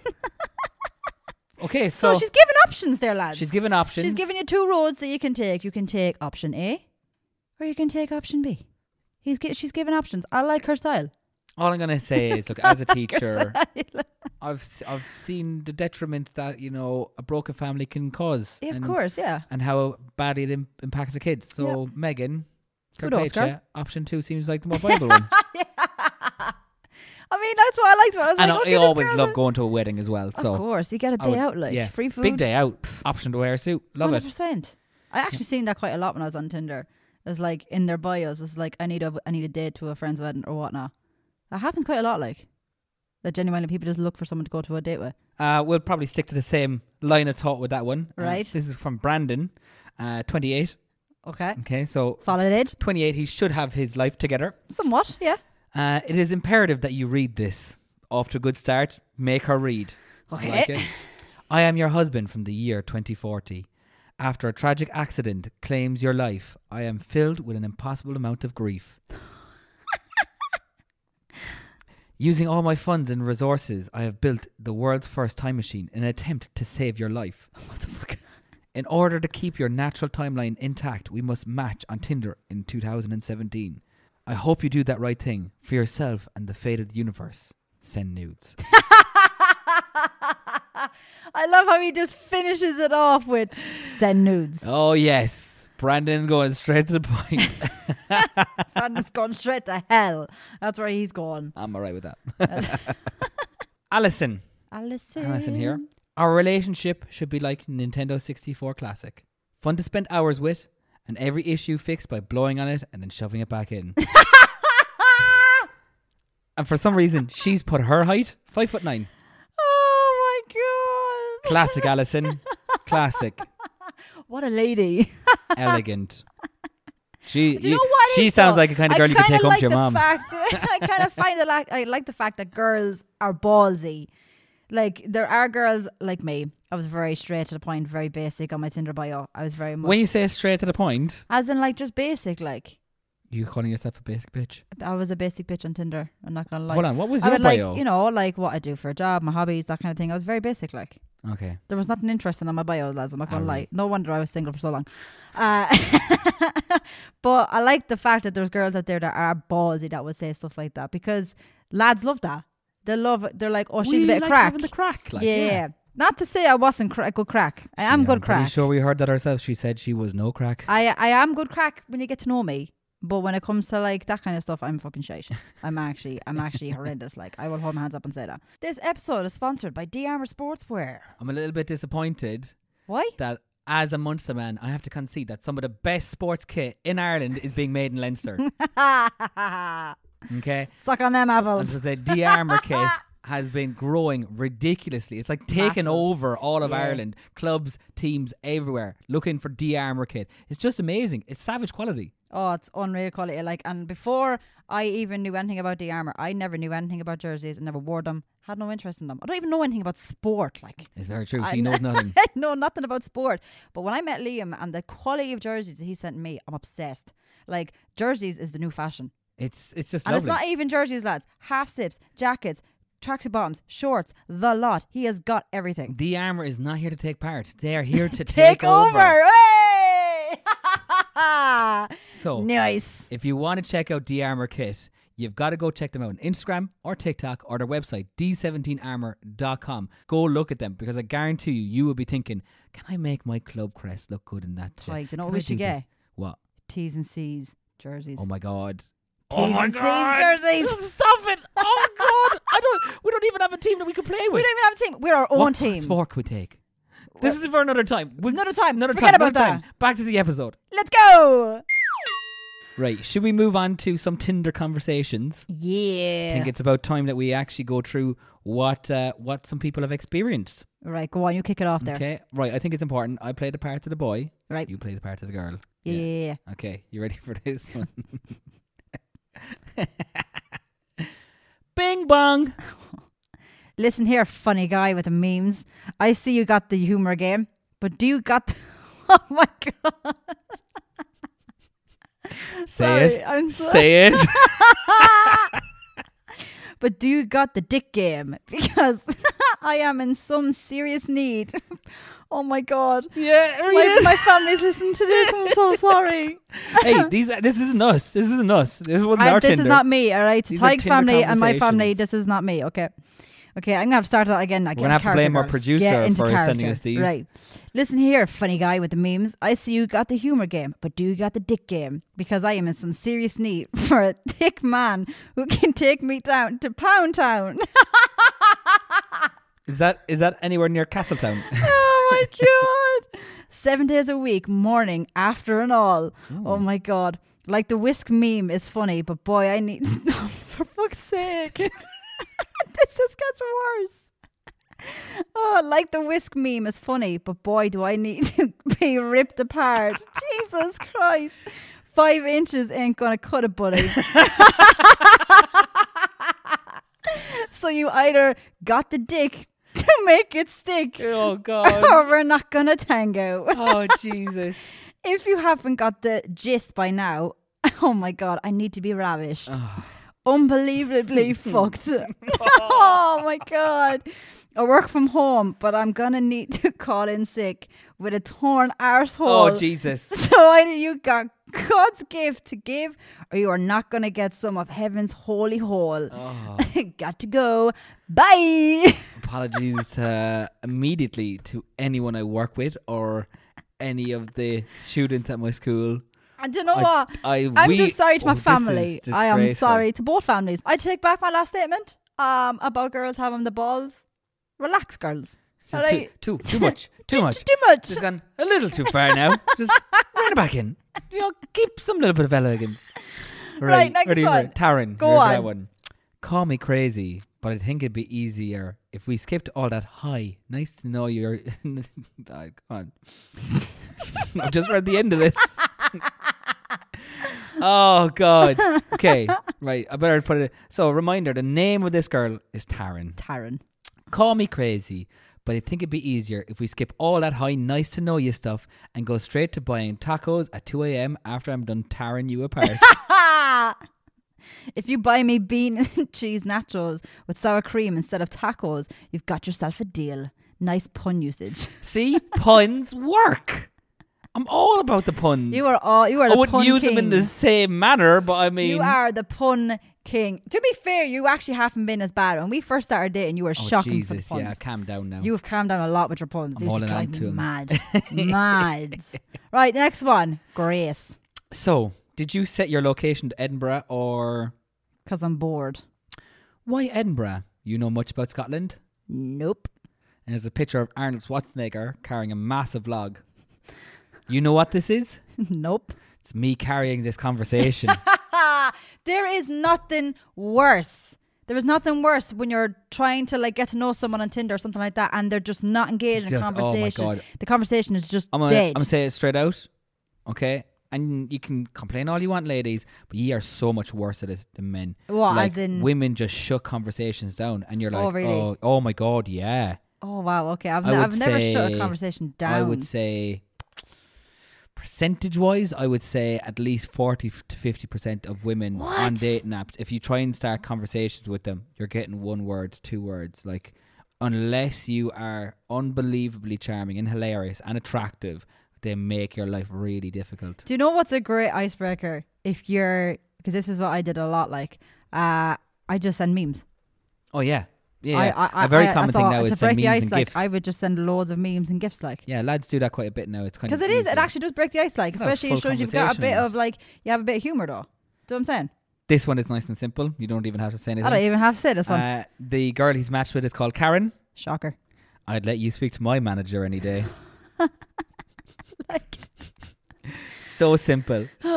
Okay, so, So she's giving options there, lads. she's given options. She's giving you two roads that you can take. You can take option A, or you can take option B. He's gi- she's given options. I like her style. All I'm gonna say is, look, as a teacher, I've s- I've seen the detriment that, you know, a broken family can cause. Yeah, of and, course, yeah. and how badly it im- impacts the kids. So Yep. Megan, fair Kudos, play to girl. you. Option two seems like the more viable one. I mean, that's what I liked about it. I was And like, I okay, this always girl's love a- going to a wedding as well. Of So course, you get a I day would- out, like yeah, free food. big day out. Pff, option to wear a suit. Love one it. hundred percent. I actually seen that quite a lot when I was on Tinder. It's like in their bios, it's like I need a I need a date to a friend's wedding or whatnot. That happens quite a lot, like that. Genuinely, people just look for someone to go to a date with. Uh, we'll probably stick to the same line of thought with that one. Uh, Right. this is from Brandon, uh, twenty-eight. Okay, Okay, so solid age, twenty-eight, he should have his life together. somewhat, yeah. Uh, it is imperative that you read this. Off to a good start. Make her read. I Okay. like it. I am your husband from the year twenty forty. After a tragic accident claims your life, I am filled with an impossible amount of grief. Using all my funds and resources, I have built the world's first time machine in an attempt to save your life. What the fuck? In order to keep your natural timeline intact, we must match on Tinder in two thousand seventeen. I hope you do that right thing for yourself and the fate of the universe. Send nudes. I love how he just finishes it off with send nudes. Oh, yes. Brandon going straight to the point. And it's gone straight to hell. That's where he's going. I'm all right with that. Alison. Alison. Alison here. Our relationship should be like Nintendo sixty-four Classic. Fun to spend hours with, and every issue fixed by blowing on it and then shoving it back in. And for some reason, she's put her height five foot nine. Oh my god. Classic, Alison. Classic. What a lady. Elegant. She, Do you know what she is, sounds though? like a kind of I girl you could kinda take home like to your the mom. Fact, I kind of find it like I like the fact that girls are ballsy. Like there are girls like me. I was very straight to the point, very basic on my Tinder bio. I was very much When you say straight to the point, as in like just basic. Like you calling yourself a basic bitch? I was a basic bitch on Tinder. I'm not gonna lie. Hold on, what was I your would bio? like you know like what I do for a job, my hobbies, that kind of thing. I was very basic. Like Okay. there was nothing interesting on my bio, lads. I'm not gonna Ah, lie. right. No wonder I was single for so long. Uh, but I like the fact that there's girls out there that are ballsy that would say stuff like that because lads love that. They love it. They're like, oh, she's We a bit like of crack. having the crack. Like, yeah, yeah. yeah. Not to say I wasn't cra- good crack. I am Yeah, good I'm pretty crack. sure we heard that ourselves. She said she was no crack. I I am good crack when you get to know me. But when it comes to like that kind of stuff, I'm fucking shite. I'm actually I'm actually horrendous. Like I will hold my hands up and say that. This episode is sponsored by D Armour Sportswear. I'm a little bit disappointed Why? that as a Munster man, I have to concede that some of the best sports kit in Ireland is being made in Leinster. Okay? Suck on them And apples. so the D Armour kit has been growing ridiculously. It's like taking Massive. over all of Yeah. Ireland. Clubs, teams everywhere looking for D Armour kit. It's just amazing. It's savage quality. Oh, it's unreal quality. Like, and before I even knew anything about D Armour, I never knew anything about jerseys. I never wore them. Had no interest in them. I don't even know anything about sport. Like, It's very true. I She knows nothing. I know nothing about sport. But when I met Liam and the quality of jerseys that he sent me, I'm obsessed. Like, jerseys is the new fashion. It's it's just And lovely. it's not even jerseys, lads. Half zips, jackets, tracksuit bottoms, shorts, the lot. He has got everything. D Armour is not here to take part. They are here to Take, take, over. Hey! So nice. if you want to check out D Armour kit, you've got to go check them out on Instagram or TikTok or their website, d seventeen armour dot com. Go look at them because I guarantee you, you will be thinking, can I make my club crest look good in that? shit? Like, do you know what Can we I should do this?" get? What? T's and C's jerseys. Oh my God. T's oh my and C's God. jerseys. Stop it. Oh God. I don't, we don't even have a team that we can play with. We don't even have a team. We're our own what team. sport could we take? This is for another time. We- Another time. Another Forget time. about another that. time. Back to the episode. Let's go. Right. Should we move on to some Tinder conversations? Yeah. I think it's about time that we actually go through what uh, what some people have experienced. Right, go on, you kick it off there. Okay. Right. I think it's important. I play the part of the boy. Right. You play the part of the girl. Yeah, yeah, yeah. yeah. Okay. You ready for this one? Bing bong. Listen here, funny guy with the memes. I see you got the humor game, but do you got... The oh my God. Say Sorry, it. I'm so- Say it. But do you got the dick game? Because I am in some serious need. Oh my God. Yeah. My, my family's listening to this. I'm so sorry. Hey, these this isn't us. This isn't us. This wasn't I, our this Tinder. is not me, all right? These are Tyke's Tinder family and my family, conversations. this is not me, okay? Okay, I'm going to have to start that again. We're going to have to blame our producer for sending us these. Right. Listen here, funny guy with the memes. I see you got the humor game, but do you got the dick game? Because I am in some serious need for a thick man who can take me down to Pound Town. Is that is that anywhere near Castletown? Oh my God. Seven days a week, morning, after and all. Oh, oh my God. Like the whisk meme is funny, but boy, I need... For fuck's sake. This just gets worse. Oh, like the whisk meme is funny, but boy, do I need to be ripped apart. Jesus Christ. Five inches ain't gonna cut it, buddy. So you either got the dick to make it stick, Oh God. or we're not gonna tango. Oh Jesus. If you haven't got the gist by now, oh my God, I need to be ravished. Oh. Unbelievably fucked. Oh my God. I work from home, but I'm gonna need to call in sick with a torn arsehole. Oh Jesus. So either you got God's gift to give, or you are not gonna get some of heaven's holy hole. Oh. Got to go. Bye. Apologies uh, immediately to anyone I work with or any of the students at my school. And do you know I- what? I- I'm we- just sorry to oh, my this is family. I am disgraceful. sorry to both families. I take back my last statement um, about girls having the balls. Relax, girls. Just All right. too, too, too much. Too Too- much. Too much. Just gone a little too far now. Just rein it back in. You know, keep some little bit of elegance. Right, next ready for one. it. Taryn, Go here's on. that one. Call me crazy, but I think it'd be easier if we skipped all that hi. Nice to know you're... oh, come on. I've just read the end of this. Oh, God. Okay, right. I better put it... So, reminder, the name of this girl is Taryn. Taryn. Call me crazy, but I think it'd be easier if we skip all that high nice to know you stuff and go straight to buying tacos at two a.m. after I'm done tearing you apart. If you buy me bean and cheese nachos with sour cream instead of tacos, you've got yourself a deal. Nice pun usage. See, puns work. I'm all about the puns. You are all you are I the wouldn't pun use king. them in the same manner, but I mean... You are the pun king. To be fair, you actually haven't been as bad. When we first started dating, you were Oh, shocking for the Jesus, puns. yeah, calm down now. You have calmed down a lot with your puns. I'm You used to holding on drive to me 'em. mad. Mad. Right, next one. Grace. So, did you set your location to Edinburgh or... Because I'm bored. Why Edinburgh? You know much about Scotland? Nope. And there's a picture of Arnold Schwarzenegger carrying a massive log. You know what this is? Nope. It's me carrying this conversation. There is nothing worse. There is nothing worse when you're trying to like get to know someone on Tinder or something like that, and they're just not engaged in Just- oh my conversation. God. The conversation is just I'm gonna, dead. I'm gonna say it straight out, okay? And you can complain all you want, ladies, but ye are so much worse at it than men. What, like, as in- women just shut conversations down, and you're like, Oh, really? oh, oh my God, yeah. oh wow, okay. I've, I n- would I've never shut a say- conversation down. I would say, percentage-wise, I would say at least forty to fifty percent of women on What? dating apps, if you try and start conversations with them, you're getting one word, two words. Like, unless you are unbelievably charming and hilarious and attractive, they make your life really difficult. Do you know what's a great icebreaker? If you're, because this is what I did a lot. Like, uh, I just send memes. Oh, yeah. Yeah, I, yeah. I, a very I, common that's thing all- now to is send break the memes ice. and Like, gifs. I would just send loads of memes and gifs. Like, Yeah, lads do that quite a bit now. It's kind of because it is, it easier. actually does break the ice. Like, It's not a especially it full shows you've got a conversation bit anymore. of like, you have a bit of humor though. Do you know what I'm saying? This one is nice and simple. You don't even have to say anything. I don't even have to say this one. Uh, the girl he's matched with is called Karen. Shocker. I'd let you speak to my manager any day. Like, So simple. So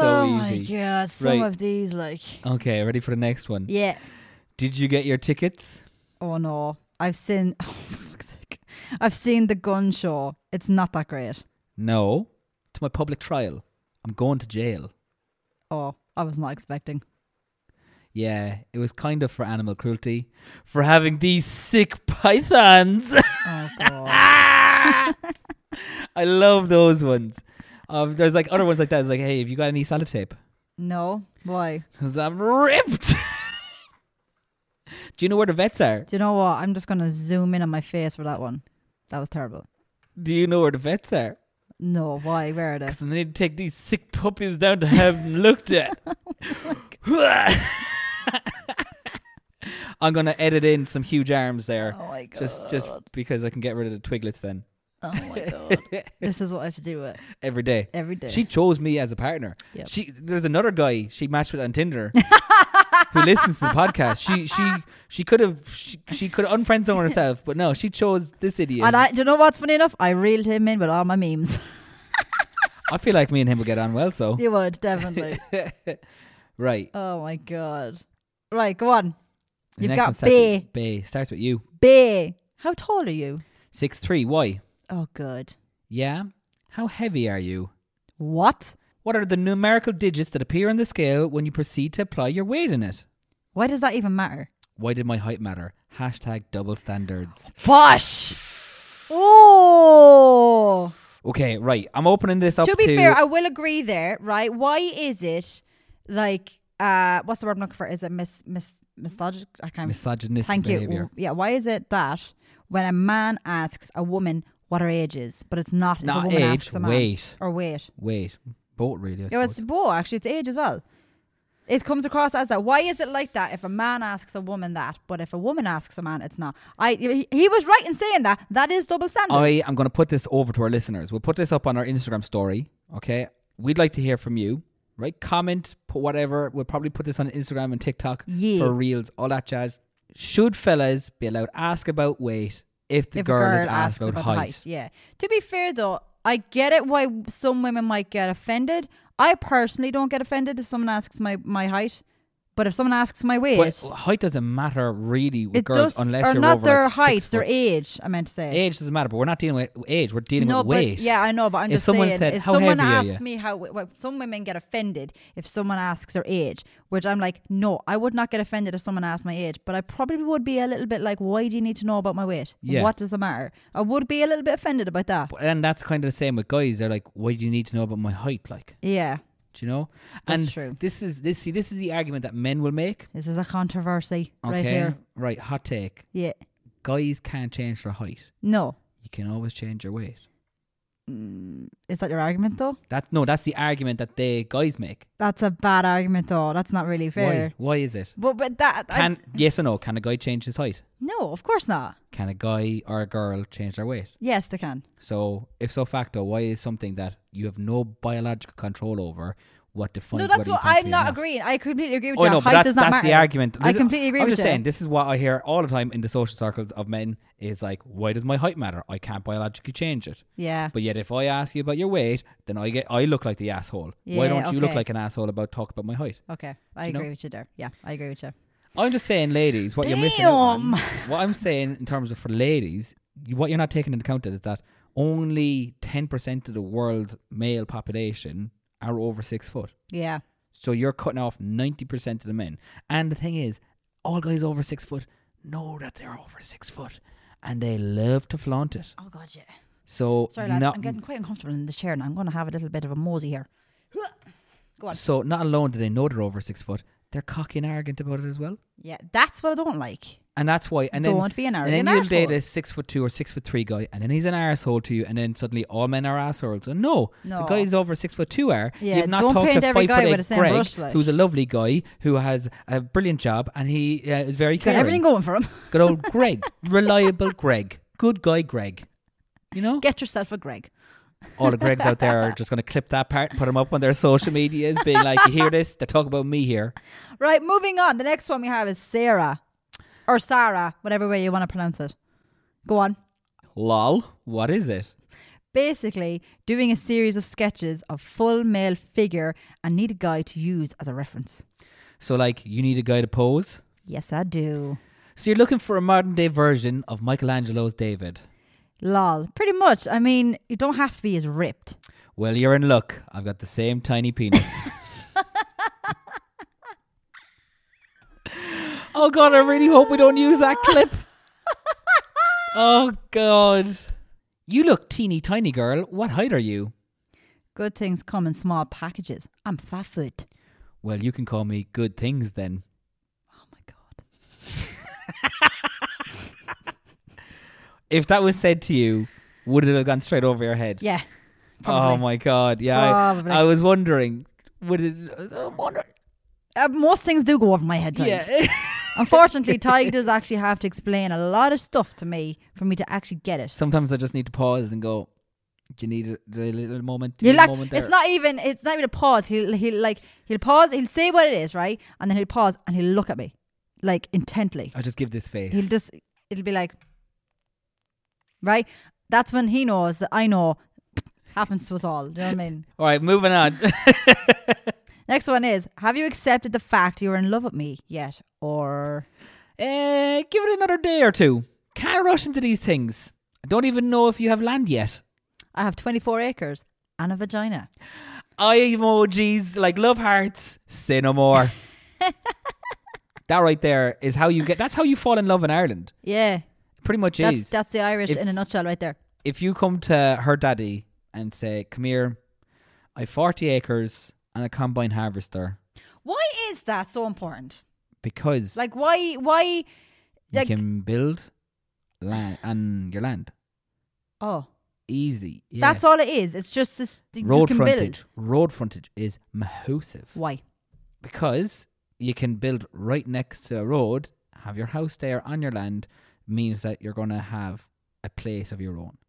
so my easy. god, some Right. of these, like, Okay, ready for the next one? yeah. Did you get your tickets? Oh no, I've seen. Oh, for fuck's sake. I've seen the gun show. It's not that great. No. To my public trial. I'm going to jail. Oh, I was not expecting. Yeah, it was kind of for animal cruelty. For having these sick pythons. Oh god. I love those ones. Um, there's like other ones like that. It's like, hey, have you got any sellotape? No, why? Because I'm ripped. Do you know where the vets are? Do you know what? I'm just gonna zoom in on my face for that one. That was terrible. Do you know where the vets are? No, why? Where are they? Because I need to take these sick puppies down to have them looked at. I'm going to edit in some huge arms there. Oh my god. Just just because I can get rid of the twiglets then. Oh my god. This is what I have to do with Every day. every day. She chose me as a partner. Yep. She There's another guy she matched with on Tinder who listens to the podcast. She she she could have she, she could have unfriended someone herself, but no, she chose this idiot. and I, do you know what's funny enough? I reeled him in with all my memes. I feel like me and him would get on well, so. You would, definitely. Right. Oh my god. Right, go on. The You've next got one starts B. with B. Starts with you. B. How tall are you? six three. Why? Oh, good. Yeah. How heavy are you? What? What are the numerical digits that appear on the scale when you proceed to apply your weight in it? Why does that even matter? Why did my height matter? Hashtag double standards. Bosh! Oh! Okay, right. I'm opening this up To to... be fair, I will agree there, right? Why is it like, uh, what's the word I'm looking for? Is it mis, mis, misogyn? I can't misogynistic Thank behavior. you. Yeah, why is it that when a man asks a woman what her age is, but it's not, if Not a woman age, asks a man, weight. or weight? Weight. Both, really. I Yeah, it's suppose. both, actually. It's age as well. It comes across as that. Why is it like that if a man asks a woman that, but if a woman asks a man, it's not? I He, he was right in saying that. That is double standard. I am going to put this over to our listeners. We'll put this up on our Instagram story, okay? We'd like to hear from you, right? Comment, put whatever. We'll probably put this on Instagram and TikTok Yeah. for reels, all that jazz. Should fellas be allowed to ask about weight if the if girl, a girl is asked about, the height? height. Yeah. To be fair though, I get it why some women might get offended. I personally don't get offended if someone asks my, my height. But if someone asks my weight, But height doesn't matter really with it girls does, unless or you're not over their like height, six their foot. age. I meant to say Age doesn't matter, but we're not dealing with age. We're dealing no, with but weight. yeah, I know, but I'm If just someone saying, said, if "How someone heavy are asks you?" me how, well, some women get offended if someone asks their age, which I'm like, no, I would not get offended if someone asked my age, but I probably would be a little bit like, why do you need to know about my weight? Yeah. What does it matter? I would be a little bit offended about that. But- and that's kind of the same with guys. They're like, why do you need to know about my height? Like, Yeah, do you know? That's and true. this is this see this is the argument that men will make. this is a controversy Okay, right here. right. Hot take: Yeah, guys can't change their height. no. You can always change your weight. Is that your argument though? That no, that's the argument that they guys make. That's a bad argument though. That's not really fair. Why? Why is it? But but that I- Can yes or no? Can a guy change his height? no, of course not. Can a guy or a girl change their weight? Yes, they can. So, if so facto, why is something that you have no biological control over what defines? No, that's whether you what fancy I'm or not agreeing. I completely agree with Oh you. no, but Height that's, does not that's matter. the argument. I This- completely agree I'm with just you. saying, this is what I hear all the time in the social circles of men. Is like, why does my height matter? I can't biologically change it. Yeah. But yet, if I ask you about your weight, then I get I look like the asshole. Why Yeah, don't you look okay. like an asshole about talk about my height? Okay, I Do you know? agree with you there. Yeah, I agree with you. I'm just saying, ladies, what you're missing out on. Damn. What I'm saying in terms of for ladies, you, what you're not taking into account is that only ten percent of the world male population are over six foot. Yeah. So you're cutting off ninety percent of the men. And the thing is, all guys over six foot know that they're over six foot. And they love to flaunt it. Oh God, yeah. So Sorry, lads, not, I'm getting quite uncomfortable in this chair now. I'm going to have a little bit of a mosey here. Go on. so not alone do they know they're over six foot, they're cocky and arrogant about it as well. Yeah, that's what I don't like. And that's why. And then, Don't be an And arrogant then you'll date arsehole. a six foot two or six foot three guy, and then he's an arsehole to you, and then suddenly all men are assholes. And no, No. the guys over six foot two are. Yeah, You've not don't talked paint to every five guy foot with eight the same Greg, brush, like. who's a lovely guy who has a brilliant job, and he uh, is very He's got caring. everything going for him. Good old Greg, reliable Greg, good guy Greg. You know, Get yourself a Greg. all the Gregs out there are just going to clip that part, put them up on their social medias, being like, "You hear this? They talk about me here." Right, moving on. The next one we have is Sarah. Or Sarah, whatever way you want to pronounce it. Go on. Lol, what is it? Basically, doing a series of sketches of full male figure and need a guy to use as a reference. So, like, you need a guy to pose? Yes, I do. So you're looking for a modern day version of Michelangelo's David? Lol. Pretty much. I mean, you don't have to be as ripped. Well, you're in luck. I've got the same tiny penis. Oh, God, I really hope we don't use that clip. Oh, God. You look teeny tiny, girl. What height are you? Good things come in small packages. I'm fat foot. Well, you can call me Good Things then. Oh, my God. If that was said to you, would it have gone straight over your head? Yeah. Oh, Probably. my God. Yeah, I, Probably. I was wondering. Would it... I'm wondering. Uh, most things do go over my head, Ty. Yeah. Unfortunately, Ty does actually have to explain a lot of stuff to me for me to actually get it. Sometimes I just need to pause and go, do you need a, do you need a little moment? Do You you need like, a moment there? it's not even it's not even a pause. He'll he'll like he'll pause. He'll say what it is, right, and then he'll pause and he'll look at me, like intently. I'll just give this face. He'll just it'll be like, right. That's when he knows that I know. Happens to us all. Do you know what I mean? All right, moving on. Next one is: have you accepted the fact you're in love with me yet, or? Uh, give it another day or two. Can't rush into these things. I don't even know if you have land yet. I have twenty-four acres and a vagina. Eye emojis, like love hearts. Say no more. That right there is how you get. That's how you fall in love in Ireland. Yeah, Pretty much that's is. that's the Irish If- in a nutshell, right there. If you come to her daddy and say, "Come here, I have forty acres and a combine harvester," Why is that so important? because Like, why? Why? you Like, can build land on your land oh, easy. Yeah. that's all it is. It's just this. You road can frontage. build. Road frontage is massive Why? because you can build right next to a road. Have your house there on your land means that you're going to have a place of your own,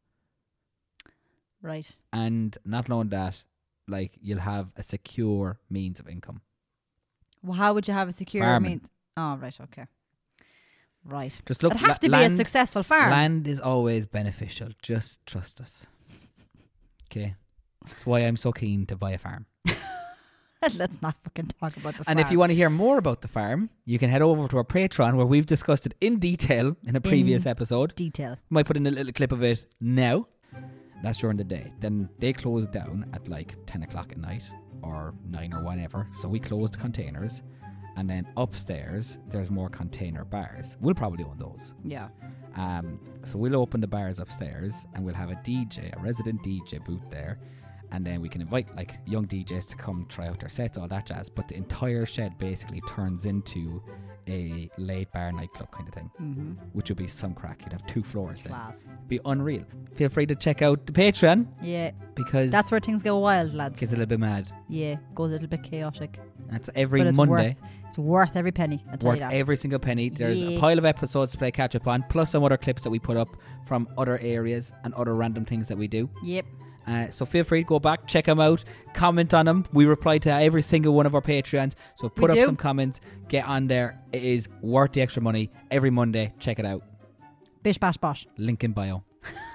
Right. and not knowing that, like you'll have a secure means of income. Well, how would you have a secure Farming. means? Oh, right. Okay. Right. Just look. It'd have la- to be land, a successful farm. Land is always beneficial. Just trust us. Okay, that's why I'm so keen to buy a farm. Let's not fucking talk about the farm. And if you want to hear more about the farm, you can head over to our Patreon where we've discussed it in detail in a previous In episode. detail. Might put in a little clip of it now. That's during the day. Then they close down at like ten o'clock at night or nine or whatever. So we close the containers. And then upstairs, there's more container bars. We'll probably own those. Yeah. Um, so we'll open the bars upstairs and we'll have a D J, a resident D J booth there. And then we can invite like young D Js to come try out their sets, all that jazz. But the entire shed basically turns into a late bar nightclub kind of thing, Mm-hmm. which would be some crack. You'd have two floors then. Class. Be unreal. Feel free to check out the Patreon Yeah. because That's where things go wild, lads. it gets a little bit mad. Yeah. Goes a little bit chaotic. That's every but it's Monday. Worth, it's worth every penny. I tell Worth you that. every single penny. There's Yeah. a pile of episodes to play catch up on, plus some other clips that we put up from other areas and other random things that we do. Yep. Uh, so feel free to go back, check them out, comment on them. We reply to every single one of our Patreons. So put We up do. some comments, get on there. It is worth the extra money. Every Monday, check it out. Bish bash bosh. Link in bio.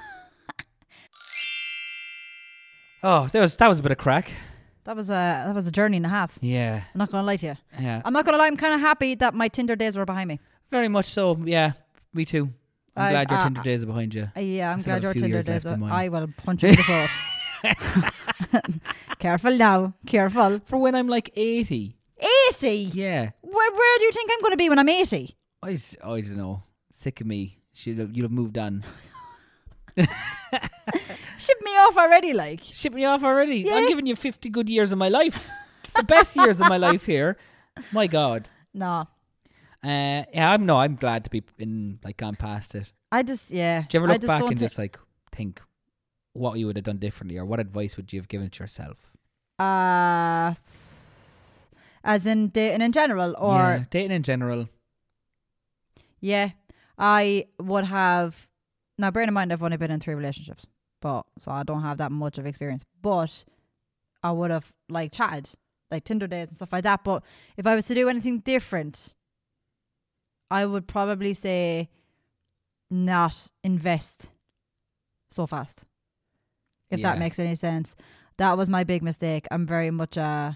Oh, that was that was a bit of crack. That was a that was a journey and a half. Yeah, I'm not gonna lie to you. yeah, I'm not gonna lie. I'm kind of happy that my Tinder days were behind me. very much so. Yeah, me too. I'm I- glad your uh, Tinder days are behind you. Uh, yeah, I'm I still glad have a your few Tinder years days. left in Are, mine. I will punch you in the throat. Careful now. Careful. For when I'm like eighty. eighty. Yeah, Where where do you think I'm going to be when I'm eighty? I, s- I don't know. Sick of me. Should have, you'd have moved on. Ship me off already, like. Ship me off already. Yeah. I'm giving you fifty good years of my life. The best years of my life here. My God. No, Uh, yeah, I'm no. I'm glad to be in like gone past it. I just yeah. Do you ever I look just back don't and thi- just like think what you would have done differently, or what advice would you have given to yourself? uh, as in dating in general, or yeah, dating in general. yeah, I would have. Now, bearing in mind, I've only been in three relationships, but so I don't have that much of experience. But I would have like chatted, like Tinder dates and stuff like that. But if I was to do anything different, I would probably say not invest so fast. if Yeah. that makes any sense. That was my big mistake. I'm very much a,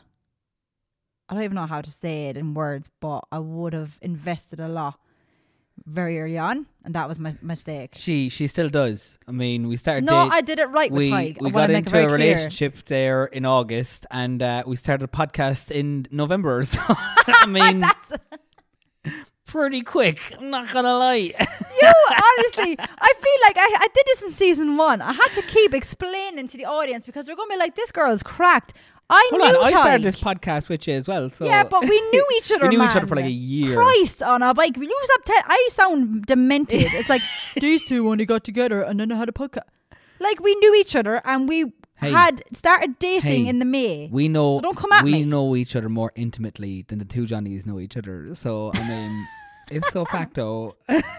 I don't even know how to say it in words, but I would have invested a lot very early on, and that was my mistake. She she still does. I mean, we started. No, date- I did it right with we Tig. we I wanna got make it into very a clear. relationship there in August, and uh, we started a podcast in November. So I mean, pretty quick. I'm not gonna lie. You honestly, I feel like I, I did this in season one. I had to keep explaining to the audience because they're going to be like, "This girl's cracked." I Hold knew on, I Tig. started this podcast with you as well. So Yeah, but we knew each other. we knew each other man. for like a year. Christ on a bike. We lose up. Te- I sound demented. It's like these two only got together and then they had a podcast. Like we knew each other and we Hey. had started dating Hey, in the May. We know. So don't come at we me. know each other more intimately than the two Johnnies know each other. So I mean, ipso facto,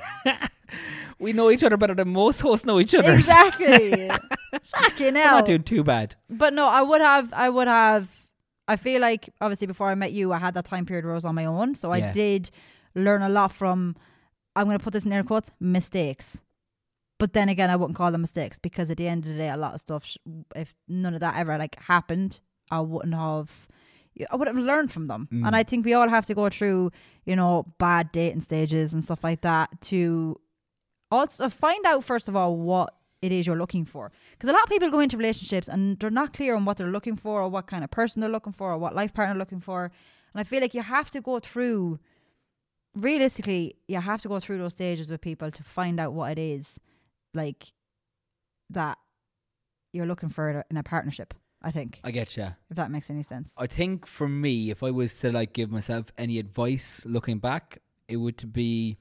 we know each other better than most hosts know each other. Exactly. Fucking We're hell. not doing too bad. But no, I would have. I would have. I feel like obviously before I met you, I had that time period where I was on my own. So Yeah. I did learn a lot from. I'm going to put this in air quotes, mistakes. But then again, I wouldn't call them mistakes because at the end of the day, a lot of stuff, sh- if none of that ever like happened, I wouldn't have, I would have learned from them. Mm. And I think we all have to go through, you know, bad dating stages and stuff like that to also find out, first of all, what it is you're looking for. Because a lot of people go into relationships and they're not clear on what they're looking for or what kind of person they're looking for or what life partner they're looking for. And I feel like you have to go through, realistically, you have to go through those stages with people to find out what it is like that you're looking for in a partnership, I think. I get you. If that makes any sense. I think for me, if I was to like give myself any advice looking back, it would to be,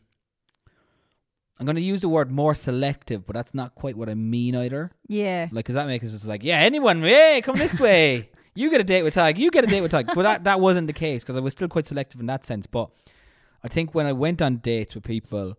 I'm going to use the word more selective, but that's not quite what I mean either. Yeah. Like, because that makes it just like, yeah, anyone, hey, come this way. You get a date with Tig. You get a date with Tig. But that, that wasn't the case because I was still quite selective in that sense. But I think when I went on dates with people,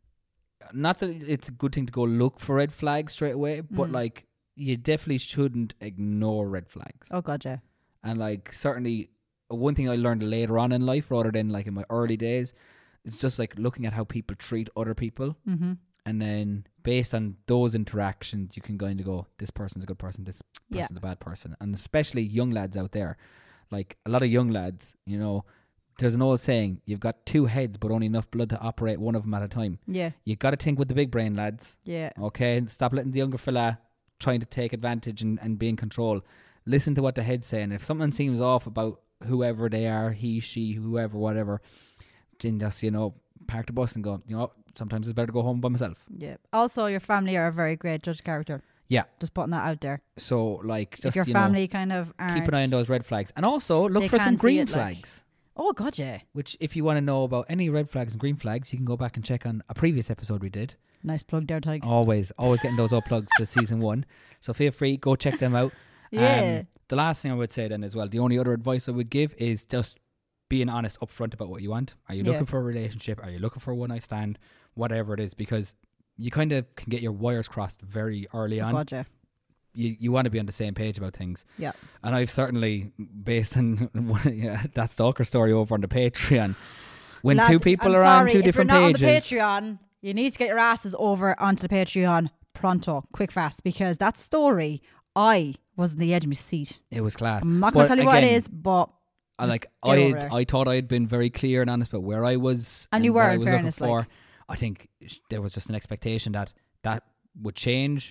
not that it's a good thing to go look for red flags straight away, but Mm. like, you definitely shouldn't ignore red flags. Oh, God, yeah. And like, certainly, one thing I learned later on in life rather than like in my early days, it's just like looking at how people treat other people. Mm-hmm. And then based on those interactions, you can kind of go, this person's a good person, this Yeah. person's a bad person. And especially young lads out there, like a lot of young lads, you know, there's an old saying, you've got two heads, but only enough blood to operate one of them at a time. Yeah. You got to think with the big brain, lads. Yeah. Okay, and stop letting the younger fella trying to take advantage and, and be in control. Listen to what the head's saying. If something seems off about whoever they are, he, she, whoever, whatever, then just, you know, park the bus and go, you know, sometimes it's better to go home by myself. Yeah. Also, your family are a very great judge of character. Yeah. Just putting that out there. So, like, just, if your you family know, kind of aren't, keep an eye on those red flags. And also, look They for some can't see green it, like- flags. Oh, God, yeah. Which, if you want to know about any red flags and green flags, you can go back and check on a previous episode we did. Nice plug there, Tig. Always, always getting those up plugs to season one. So feel free, go check them out. Yeah. Um, the last thing I would say then as well, the only other advice I would give is just being honest upfront about what you want. Are you Yeah. looking for a relationship? Are you looking for a one night stand? Whatever it is, because you kind of can get your wires crossed very early Oh, on. God, yeah. You you want to be on the same page about things. Yeah. And I've certainly, based on yeah, that stalker story over on the Patreon, when Lads, two people I'm are sorry, on two different if you're not pages. on the Patreon, you need to get your asses over onto the Patreon pronto, quick fast, because that story, I was on the edge of my seat. It was class. I'm not going But to tell you what it again, is, but I just like get I over had, it. I thought I had been very clear and honest about where I was And you what were, I in was looking fairness, for. like. I think sh- there was just an expectation that that would change,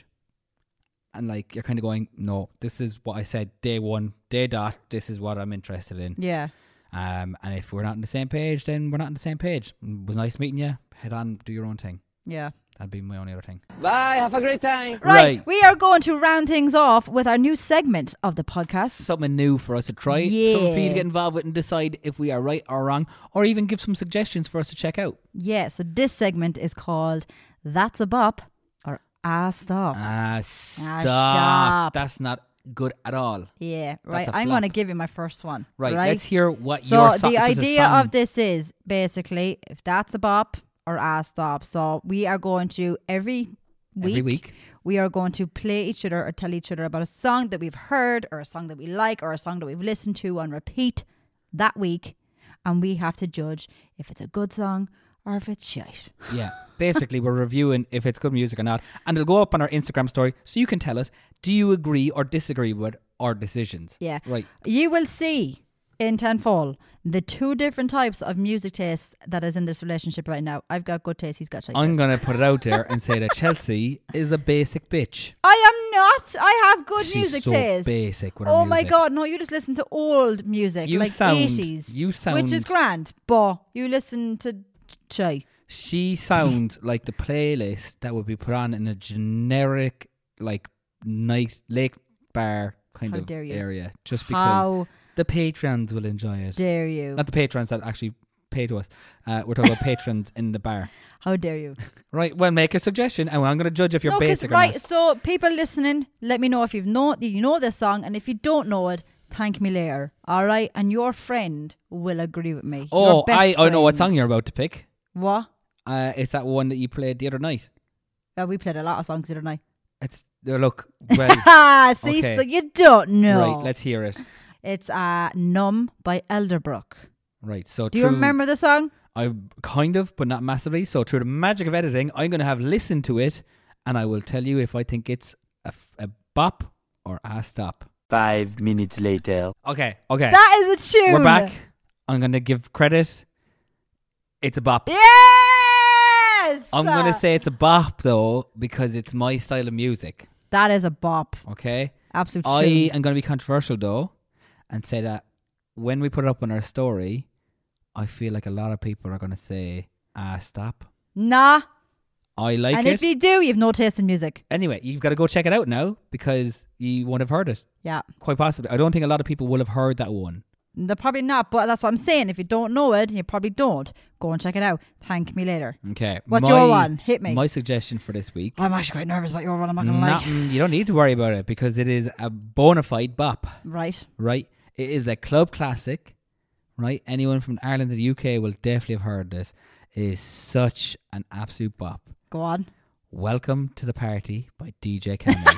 and like you're kind of going, no, this is what I said day one, day dot. This is what I'm interested in. yeah. Um, and if we're not on the same page, then we're not on the same page. It was nice meeting you. Head on, do your own thing. Yeah. That'd be my only other thing. Bye, have a great time. Right. Right. We are going to round things off with our new segment of the podcast. Something new for us to try. Yeah. Something for you to get involved with and decide if we are right or wrong, or even give some suggestions for us to check out. Yeah, so this segment is called That's a Bop or Ah Stop. Ah, stop. stop. That's not good at all. Yeah, right. That's a I'm flop. going to give you my first one. Right, Right. let's hear what So your so- the this is a idea song. of this is basically if that's a bop or a stop. So we are going to every week, Every week. we are going to play each other or tell each other about a song that we've heard or a song that we like or a song that we've listened to on repeat that week, and we have to judge if it's a good song or if it's shite. Yeah. Basically, we're reviewing if it's good music or not. And it'll go up on our Instagram story so you can tell us, do you agree or disagree with our decisions? Yeah. Right. You will see in Tenfold the two different types of music tastes that is in this relationship right now. I've got good taste, he's got shite I'm taste. going to put it out there and say that Chelsea is a basic bitch. I am not. I have good She's music so taste. basic with her Oh my music. God, no, you just listen to old music, You like sound- eighties. you sound- Which is grand, but you listen to Chai. She sounds like the playlist that would be put on in a generic, like, night lake bar kind How of dare you. area. Just because How the patrons will enjoy it. dare you? Not the patrons that actually pay to us. Uh, we're talking about patrons in the bar. How dare you? Right, well, make a suggestion and I'm going to judge if you're No, 'cause- basic or right, not. so people listening, let me know if you've know you know this song, and if you don't know it, thank me later. All right, and your friend will agree with me. Oh, Your best I, I know what friend. song you're about to pick. What? Uh, it's that one that you played the other night. Yeah, we played a lot of songs the other night. It's uh, look, well, Ah, see, okay. so you don't know. right, let's hear it. It's uh, Numb by Elderbrook. Right, so Do you through- remember the song? I kind of, but not massively. So through the magic of editing, I'm going to have listened to it, and I will tell you if I think it's a, a bop or a stop. Five minutes later. Okay, okay. That is a tune. We're back. I'm going to give credit. It's a bop. Yes! I'm going to say it's a bop, though, because it's my style of music. That is a bop. Okay? Absolute I tune. am going to be controversial, though, and say that when we put it up on our story, I feel like a lot of people are going to say, ah, stop. Nah. I like and it. if you do, you've no taste in music. Anyway, you've got to go check it out now because you won't have heard it. Yeah. Quite possibly. I don't think a lot of people will have heard that one. They're probably not, but that's what I'm saying. If you don't know it, you probably don't. Go and check it out. Thank me later. Okay. What's my, your one? Hit me. My suggestion for this week. I'm actually quite nervous about your one. I'm not going to lie. Nothing- you don't need to worry about it because it is a bona fide bop. Right. Right? It is a club classic. Right? Anyone from Ireland or the U K will definitely have heard this. It is such an absolute bop. Go on. Welcome to the Party by D J Khaled.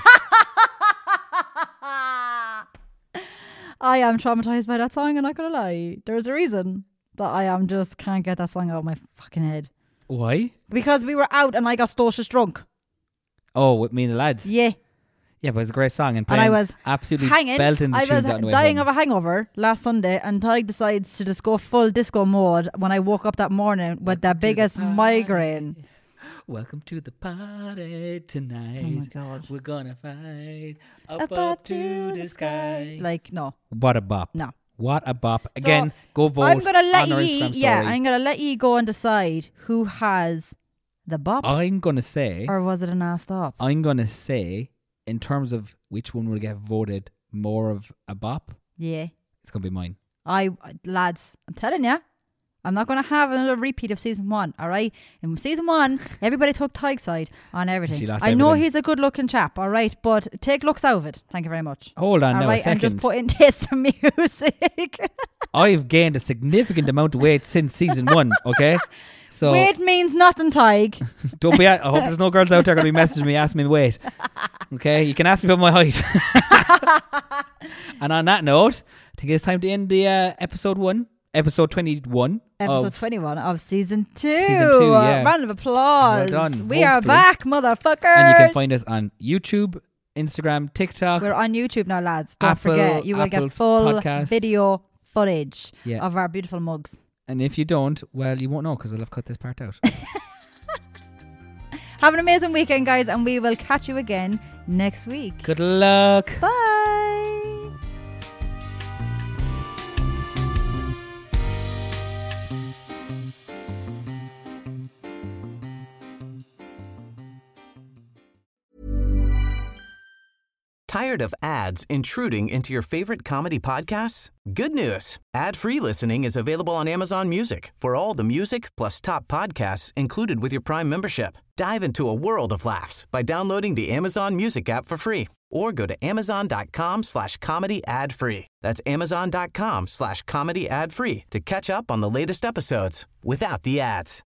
I am traumatized by that song. I'm not going to lie. There's a reason that I am just can't get that song out of my fucking head. Why? Because we were out and I got stocious drunk. Oh, with me and the lads. Yeah. Yeah, but it's a great song. And, And I playing was absolutely hanging. belting the I tunes was out on the way dying home. of a hangover last Sunday, and Tyg decides to just go full disco mode when I woke up that morning with the biggest migraine. Welcome to the party tonight. Oh my God. We're gonna fight up, Up, up, up to the sky. Like, no. What a bop. No. What a bop. Again, go vote I'm gonna let on our you, Instagram story. yeah, I'm gonna let you go and decide who has the bop, I'm gonna say, or was it an ass stop? I'm gonna say, in terms of which one will get voted more of a bop, Yeah, it's gonna be mine. I lads, I'm telling you, I'm not gonna have another repeat of season one. All right, in season one, everybody took Tyke's side on everything. She lost I know everything. he's a good-looking chap. All right, but take looks out of it. Thank you very much. Hold on All now right, a second. and just put in taste some music. I've gained a significant amount of weight since season one. Okay, so Weight means nothing, Tyke. don't be. I hope there's no girls out there gonna be messaging me asking me the weight. Okay, you can ask me about my height. And on that note, I think it's time to end the uh, episode one, episode twenty-one. Episode of twenty-one of season two. Season two, yeah. Round of applause. Well done, We are hopefully. back, motherfuckers. And you can find us on YouTube, Instagram, TikTok. We're on YouTube now, lads. Don't Apple- forget, you will Apple's get full podcast. video footage Yeah. of our beautiful mugs. And if you don't, well, you won't know because I'll have cut this part out. Have an amazing weekend, guys, and we will catch you again next week. Good luck. Bye. Tired of ads intruding into your favorite comedy podcasts? Good news. Ad-free listening is available on Amazon Music for all the music plus top podcasts included with your Prime membership. Dive into a world of laughs by downloading the Amazon Music app for free or go to amazon.com slash comedy ad free. That's amazon.com slash comedy ad free to catch up on the latest episodes without the ads.